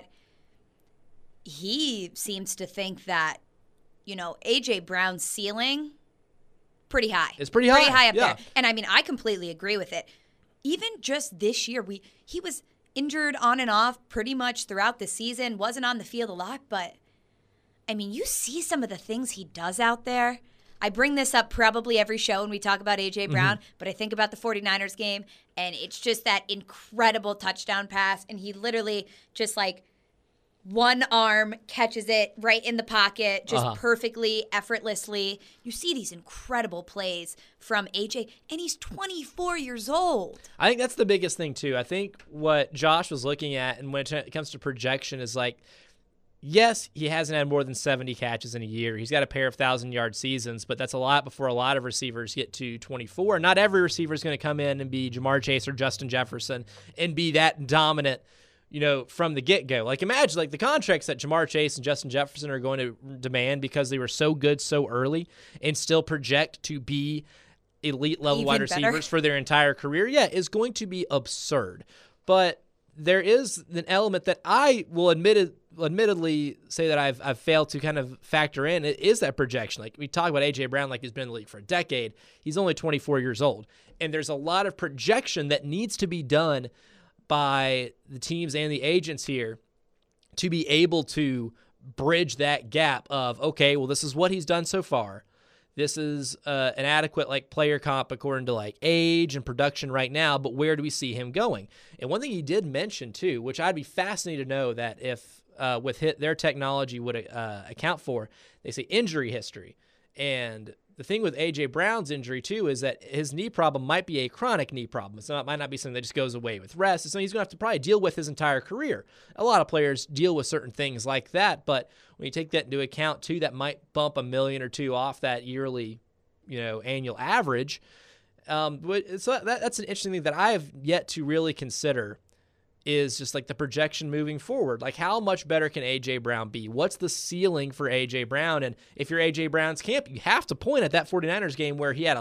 he seems to think that, you know, A.J. Brown's ceiling, pretty high. It's pretty high. Pretty high up yeah. there. And I mean, I completely agree with it. Even just this year, he was injured on and off pretty much throughout the season, wasn't on the field a lot, but I mean, you see some of the things he does out there. I bring this up probably every show when we talk about A.J. Brown, but I think about the 49ers game, and it's just that incredible touchdown pass, and he literally just like one arm catches it right in the pocket, just perfectly, effortlessly. You see these incredible plays from AJ, and he's 24 years old. I think that's the biggest thing, too. I think what Josh was looking at, and when it comes to projection, is like, yes, he hasn't had more than 70 catches in a year. He's got a pair of 1,000-yard seasons, but that's a lot before a lot of receivers get to 24. Not every receiver is going to come in and be Jamar Chase or Justin Jefferson and be that dominant, you know, from the get-go. Like, imagine, like, the contracts that Jamar Chase and Justin Jefferson are going to demand because they were so good so early and still project to be elite-level wide receivers for their entire career, is going to be absurd. But there is an element that I will admittedly say that I've failed to kind of factor in. It is that projection. Like, we talk about A.J. Brown like he's been in the league for a decade. He's only 24 years old. And there's a lot of projection that needs to be done by the teams and the agents here to be able to bridge that gap of, okay, well, this is what he's done so far. This is an adequate like player comp according to like age and production right now, but where do we see him going? And one thing he did mention too, which I'd be fascinated to know that if their technology would account for, they say injury history. And the thing with A.J. Brown's injury, too, is that his knee problem might be a chronic knee problem. So it might not be something that just goes away with rest. It's something he's going to have to probably deal with his entire career. A lot of players deal with certain things like that, but when you take that into account, too, that might bump $1 million or $2 million off that yearly, you know, annual average. So that's an interesting thing that I have yet to really consider, is just like the projection moving forward. Like, how much better can A.J. Brown be? What's the ceiling for A.J. Brown? And if you're A.J. Brown's camp, you have to point at that 49ers game where he had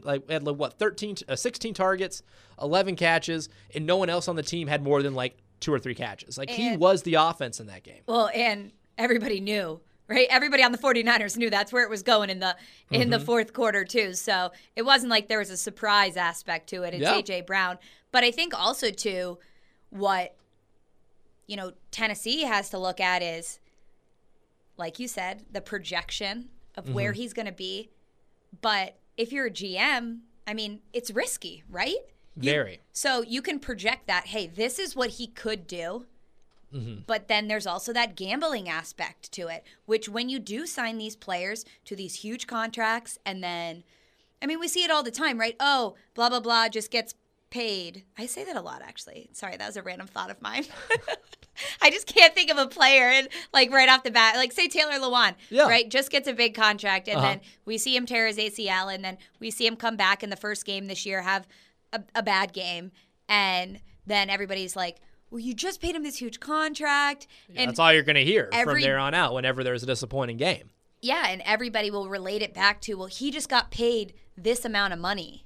16 targets, 11 catches, and no one else on the team had more than like 2 or 3 catches. Like, he was the offense in that game. Well, and everybody knew, right? Everybody on the 49ers knew that's where it was going in the fourth quarter too. So it wasn't like there was a surprise aspect to it. It's A.J. Brown. But I think also too, what, you know, Tennessee has to look at is, like you said, the projection of where he's going to be. But if you're a GM, I mean, it's risky, right? Very. So you can project that, hey, this is what he could do. But then there's also that gambling aspect to it, which when you do sign these players to these huge contracts, and then, I mean, we see it all the time, right? Oh, blah, blah, blah, just gets paid. I say that a lot, actually. Sorry, that was a random thought of mine. I just can't think of a player and like right off the bat, like say Taylor Lewan, right? Just gets a big contract, and then we see him tear his ACL, and then we see him come back in the first game this year, have a bad game, and then everybody's like, well, you just paid him this huge contract. And that's all you're going to hear from there on out whenever there's a disappointing game. Yeah, and everybody will relate it back to, well, he just got paid this amount of money.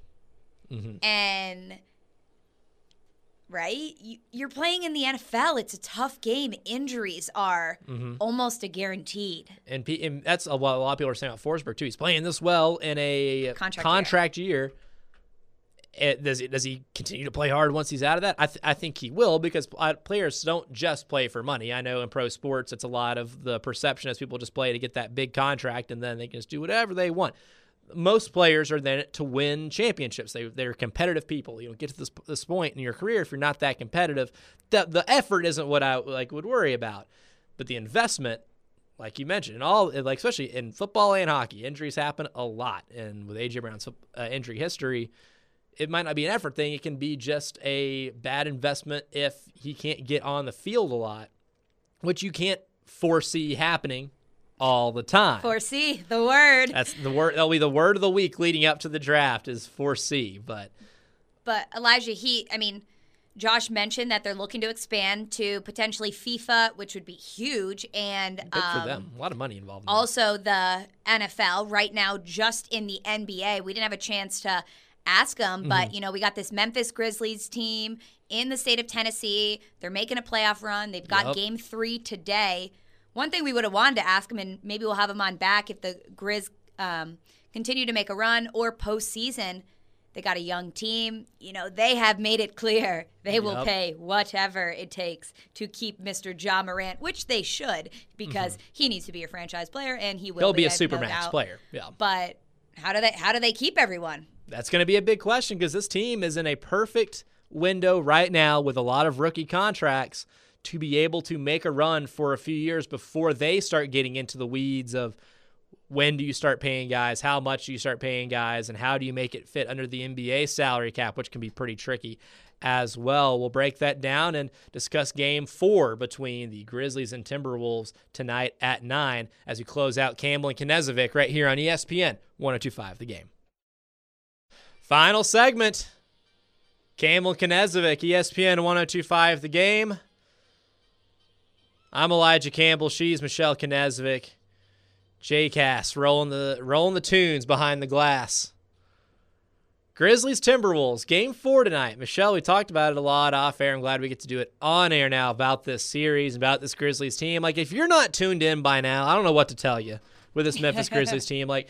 And, right? You're playing in the NFL. It's a tough game. Injuries are almost a guaranteed. And that's what a lot of people are saying about Forsberg, too. He's playing this well in a contract year. Does he continue to play hard once he's out of that? I think he will, because players don't just play for money. I know in pro sports, it's a lot of the perception as people just play to get that big contract, and then they can just do whatever they want. Most players are there to win championships. They're competitive people. You know, get to this point in your career, if you're not that competitive, the effort isn't what I would worry about, but the investment, like you mentioned, especially in football and hockey, injuries happen a lot, and with AJ Brown's injury history, it might not be an effort thing. It can be just a bad investment if he can't get on the field a lot, which you can't foresee happening all the time. Foresee, the word. That's the word. That'll be the word of the week leading up to the draft is foresee. But Elijah, Josh mentioned that they're looking to expand to potentially FIFA, which would be huge, and good for them. A lot of money involved. Also, the NFL right now, just in the NBA, we didn't have a chance to ask them, but we got this Memphis Grizzlies team in the state of Tennessee. They're making a playoff run. They've got Game 3 today. One thing we would have wanted to ask them, and maybe we'll have them on back if the Grizz continue to make a run or postseason. They got a young team. They have made it clear they will pay whatever it takes to keep Mr. Ja Morant, which they should, because he needs to be a franchise player, and he will. He'll be a supermax player. Yeah. But how do they keep everyone? That's going to be a big question, because this team is in a perfect window right now with a lot of rookie contracts to be able to make a run for a few years before they start getting into the weeds of when do you start paying guys, how much do you start paying guys, and how do you make it fit under the NBA salary cap, which can be pretty tricky as well. We'll break that down and discuss Game 4 between the Grizzlies and Timberwolves tonight at 9 as we close out Campbell and Knezovic right here on ESPN 102.5 The Game. Final segment, Campbell and Knezovic, ESPN 102.5 The Game. I'm Elijah Campbell. She's Michelle Knezovic. J-Cast rolling the tunes behind the glass. Grizzlies Timberwolves, Game 4 tonight. Michelle, we talked about it a lot off air. I'm glad we get to do it on air now about this series, about this Grizzlies team. Like, if you're not tuned in by now, I don't know what to tell you with this Memphis Grizzlies team. Like,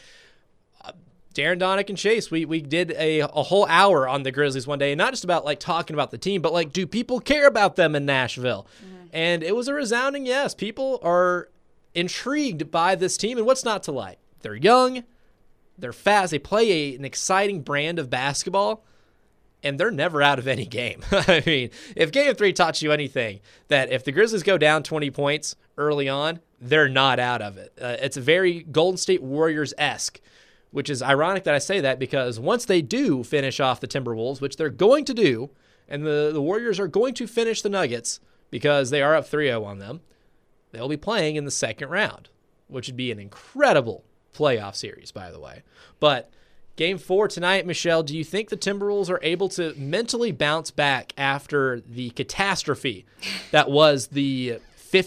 Darren, Donick, and Chase, we did a whole hour on the Grizzlies one day, and not just about, like, talking about the team, but, like, do people care about them in Nashville? And it was a resounding yes. People are intrigued by this team, and what's not to like? They're young, they're fast, they play an exciting brand of basketball, and they're never out of any game. I mean, if Game 3 taught you anything, that if the Grizzlies go down 20 points early on, they're not out of it. It's a very Golden State Warriors-esque, which is ironic that I say that, because once they do finish off the Timberwolves, which they're going to do, and the Warriors are going to finish the Nuggets because they are up 3-0 on them, they'll be playing in the second round, which would be an incredible playoff series, by the way. But Game 4 tonight, Michelle, do you think the Timberwolves are able to mentally bounce back after the catastrophe that was the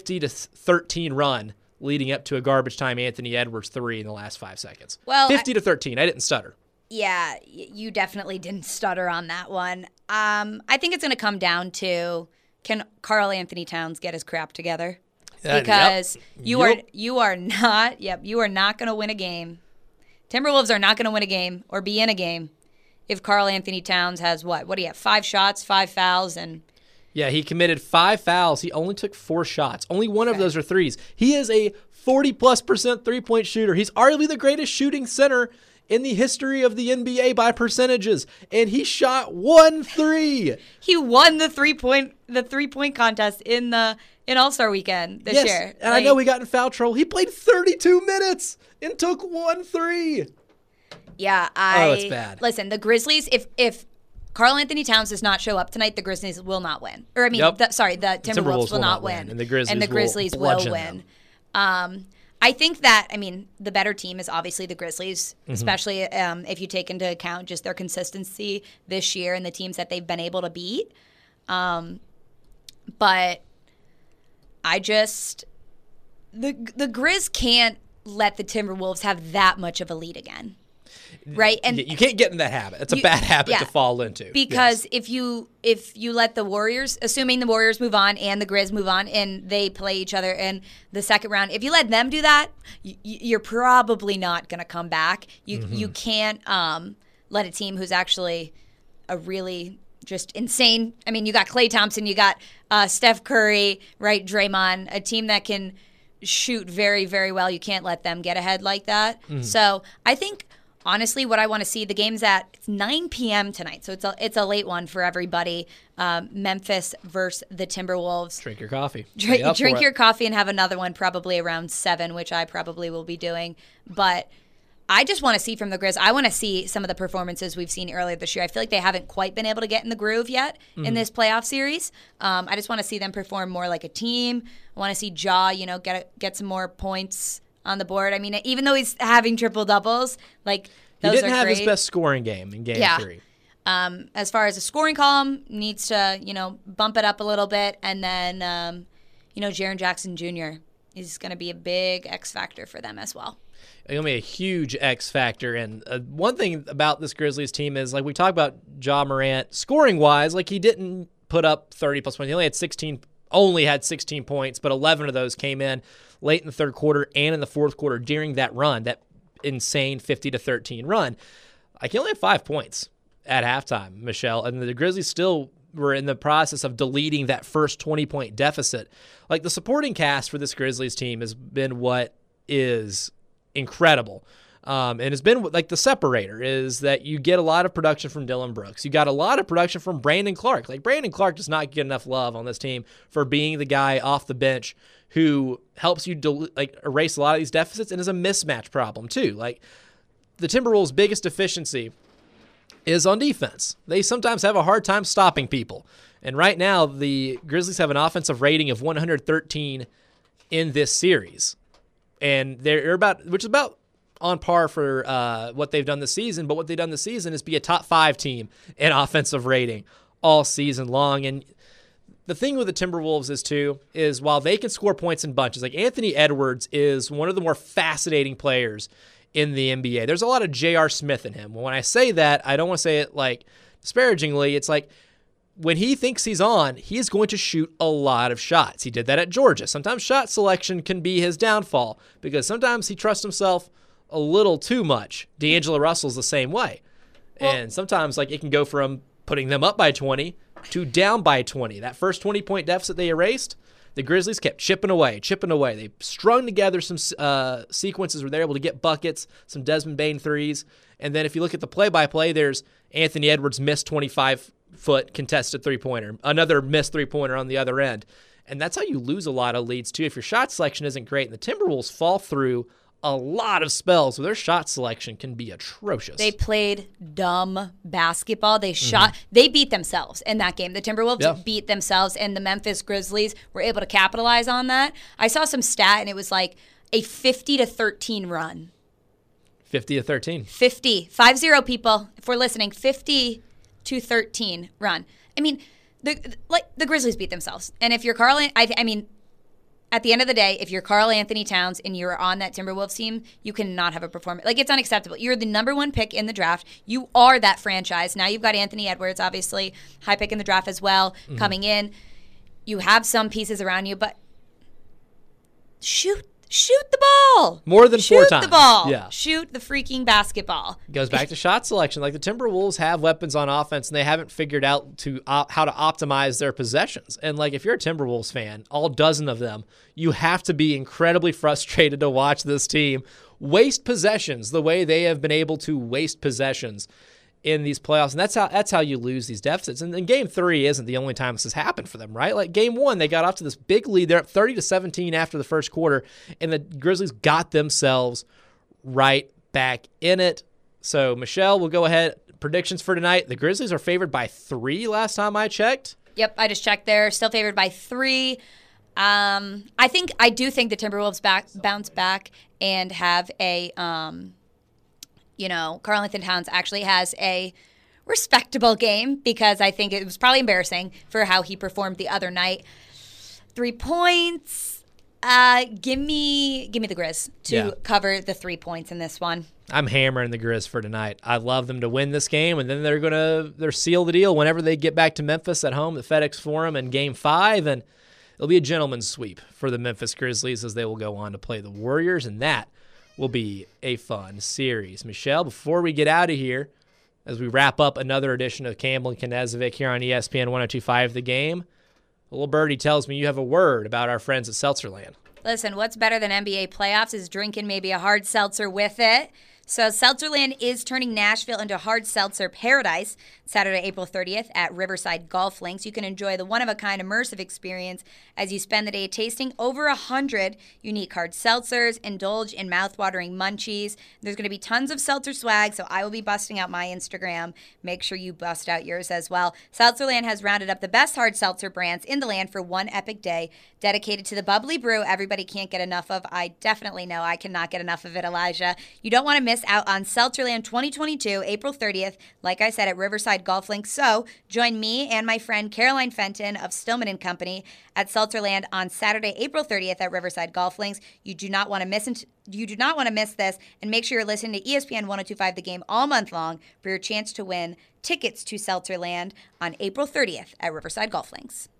50-13 run leading up to a garbage time Anthony Edwards 3 in the last 5 seconds? Well, 50-13. I didn't stutter. Yeah, you definitely didn't stutter on that one. I think it's going to come down to, can Karl Anthony Towns get his crap together? Because you are not going to win a game. Timberwolves are not going to win a game or be in a game if Karl Anthony Towns has what do you have? 5 shots, 5 fouls, and yeah, he committed 5 fouls. He only took 4 shots. Only one of those are threes. He is a 40+% three-point shooter. He's arguably the greatest shooting center in the history of the NBA by percentages, and he shot 1 3. He won the three-point contest in All-Star Weekend this year. And I know we got in foul trouble. He played 32 minutes and took 1 3. Yeah, it's bad. Listen, the Grizzlies, if Karl Anthony Towns does not show up tonight, the Grizzlies will not win. Or the Timberwolves will not win. And the Grizzlies will win. I think that, the better team is obviously the Grizzlies, especially if you take into account just their consistency this year and the teams that they've been able to beat. But I just, the Grizz can't let the Timberwolves have that much of a lead again. Right, and you can't get in that habit. It's a bad habit to fall into. Because if you let the Warriors, assuming the Warriors move on and the Grizz move on and they play each other in the second round, if you let them do that, you're probably not going to come back. You can't let a team who's actually a really just insane. I mean, you got Klay Thompson, you got Steph Curry, right? Draymond, a team that can shoot very, very well. You can't let them get ahead like that. So I think. Honestly, what I want to see, the game's it's 9 p.m. tonight, so it's a late one for everybody. Memphis versus the Timberwolves. Drink your coffee. Drink your coffee and have another one probably around 7, which I probably will be doing. But I just want to see from the Grizz. I want to see some of the performances we've seen earlier this year. I feel like they haven't quite been able to get in the groove yet in this playoff series. I just want to see them perform more like a team. I want to see Ja, get some more points on the board. I mean, even though he's having triple doubles, like those he didn't are have great. his best scoring game in Game 3. As far as a scoring column, needs to bump it up a little bit, and then Jaren Jackson Jr. is going to be a big X factor for them as well. It's going to be a huge X factor. And one thing about this Grizzlies team is, like we talked about Ja Morant, scoring wise, like he didn't put up 30 plus points. He only had 16 points, but 11 of those came in late in the third quarter and in the fourth quarter during that run, that insane 50-13 run. He only had 5 points at halftime, Michelle, and the Grizzlies still were in the process of deleting that first 20-point deficit. Like, the supporting cast for this Grizzlies team has been what is incredible. And it's been like the separator is that you get a lot of production from Dillon Brooks. You got a lot of production from Brandon Clark. Like, Brandon Clark does not get enough love on this team for being the guy off the bench who helps you erase a lot of these deficits and is a mismatch problem too. Like, the Timberwolves' biggest deficiency is on defense. They sometimes have a hard time stopping people. And right now, the Grizzlies have an offensive rating of 113 in this series. And which is about on par for what they've done this season, but what they've done this season is be a top 5 team in offensive rating all season long. And the thing with the Timberwolves is while they can score points in bunches, like Anthony Edwards is one of the more fascinating players in the NBA. There's a lot of J.R. Smith in him. When I say that, I don't want to say it like disparagingly. It's like when he thinks he's on, he is going to shoot a lot of shots. He did that at Georgia. Sometimes shot selection can be his downfall because sometimes he trusts himself a little too much. D'Angelo Russell's the same way. And sometimes it can go from putting them up by 20 to down by 20. That first 20-point deficit they erased, the Grizzlies kept chipping away. They strung together some sequences where they're able to get buckets, some Desmond Bane threes. And then if you look at the play-by-play, there's Anthony Edwards' missed 25-foot contested three-pointer, another missed three-pointer on the other end. And that's how you lose a lot of leads, too. If your shot selection isn't great, and the Timberwolves fall through a lot of spells where their shot selection can be atrocious. They played dumb basketball. They they beat themselves in that game. The Timberwolves beat themselves, and the Memphis Grizzlies were able to capitalize on that. I saw some stat, and it was like a 50-13 run. 50-13. 50 people, if we're listening, 50-13 run. I mean, the Grizzlies beat themselves. And if you're at the end of the day, if you're Karl Anthony Towns and you're on that Timberwolves team, you cannot have a performance. It's unacceptable. You're the number 1 pick in the draft. You are that franchise. Now you've got Anthony Edwards, obviously, high pick in the draft as well, coming in. You have some pieces around you, but shoot the ball. More than 4 times. Shoot the ball. Yeah. Shoot the freaking basketball. It goes back to shot selection. Like, the Timberwolves have weapons on offense, and they haven't figured out how to optimize their possessions. And, if you're a Timberwolves fan, all dozen of them, you have to be incredibly frustrated to watch this team waste possessions the way they have been able to waste possessions in these playoffs. And that's how you lose these deficits. And Game 3 isn't the only time this has happened for them, right? Like, Game 1, they got off to this big lead. They're up 30-17 after the first quarter, and the Grizzlies got themselves right back in it. So, Michelle, we'll go ahead. Predictions for tonight. The Grizzlies are favored by 3 last time I checked. Yep, I just checked there. Still favored by 3. I do think the Timberwolves bounce back and have a Karl Anthony Towns actually has a respectable game because I think it was probably embarrassing for how he performed the other night. 3 points. Give me the Grizz to cover the 3 points in this one. I'm hammering the Grizz for tonight. I love them to win this game, and then they're seal the deal whenever they get back to Memphis at home at FedEx Forum in Game 5, and it'll be a gentleman's sweep for the Memphis Grizzlies as they will go on to play the Warriors, and that will be a fun series. Michelle, before we get out of here, as we wrap up another edition of Campbell and Knezovic here on ESPN 102.5 The Game, a little birdie tells me you have a word about our friends at Seltzerland. Listen, what's better than NBA playoffs is drinking maybe a hard seltzer with it. So Seltzerland is turning Nashville into hard seltzer paradise Saturday, April 30th at Riverside Golf Links. You can enjoy the one-of-a-kind immersive experience as you spend the day tasting over 100 unique hard seltzers, indulge in mouth-watering munchies. There's going to be tons of seltzer swag, so I will be busting out my Instagram. Make sure you bust out yours as well. Seltzerland has rounded up the best hard seltzer brands in the land for one epic day dedicated to the bubbly brew everybody can't get enough of. I definitely know I cannot get enough of it, Elijah. You don't want to miss out on Seltzerland 2022, April 30th, like I said, at Riverside Golf Links. So join me and my friend Caroline Fenton of Stillman & Company at Seltzerland on Saturday, April 30th at Riverside Golf Links. You do not want to miss this, and make sure you're listening to ESPN 102.5 The Game all month long for your chance to win tickets to Seltzerland on April 30th at Riverside Golf Links.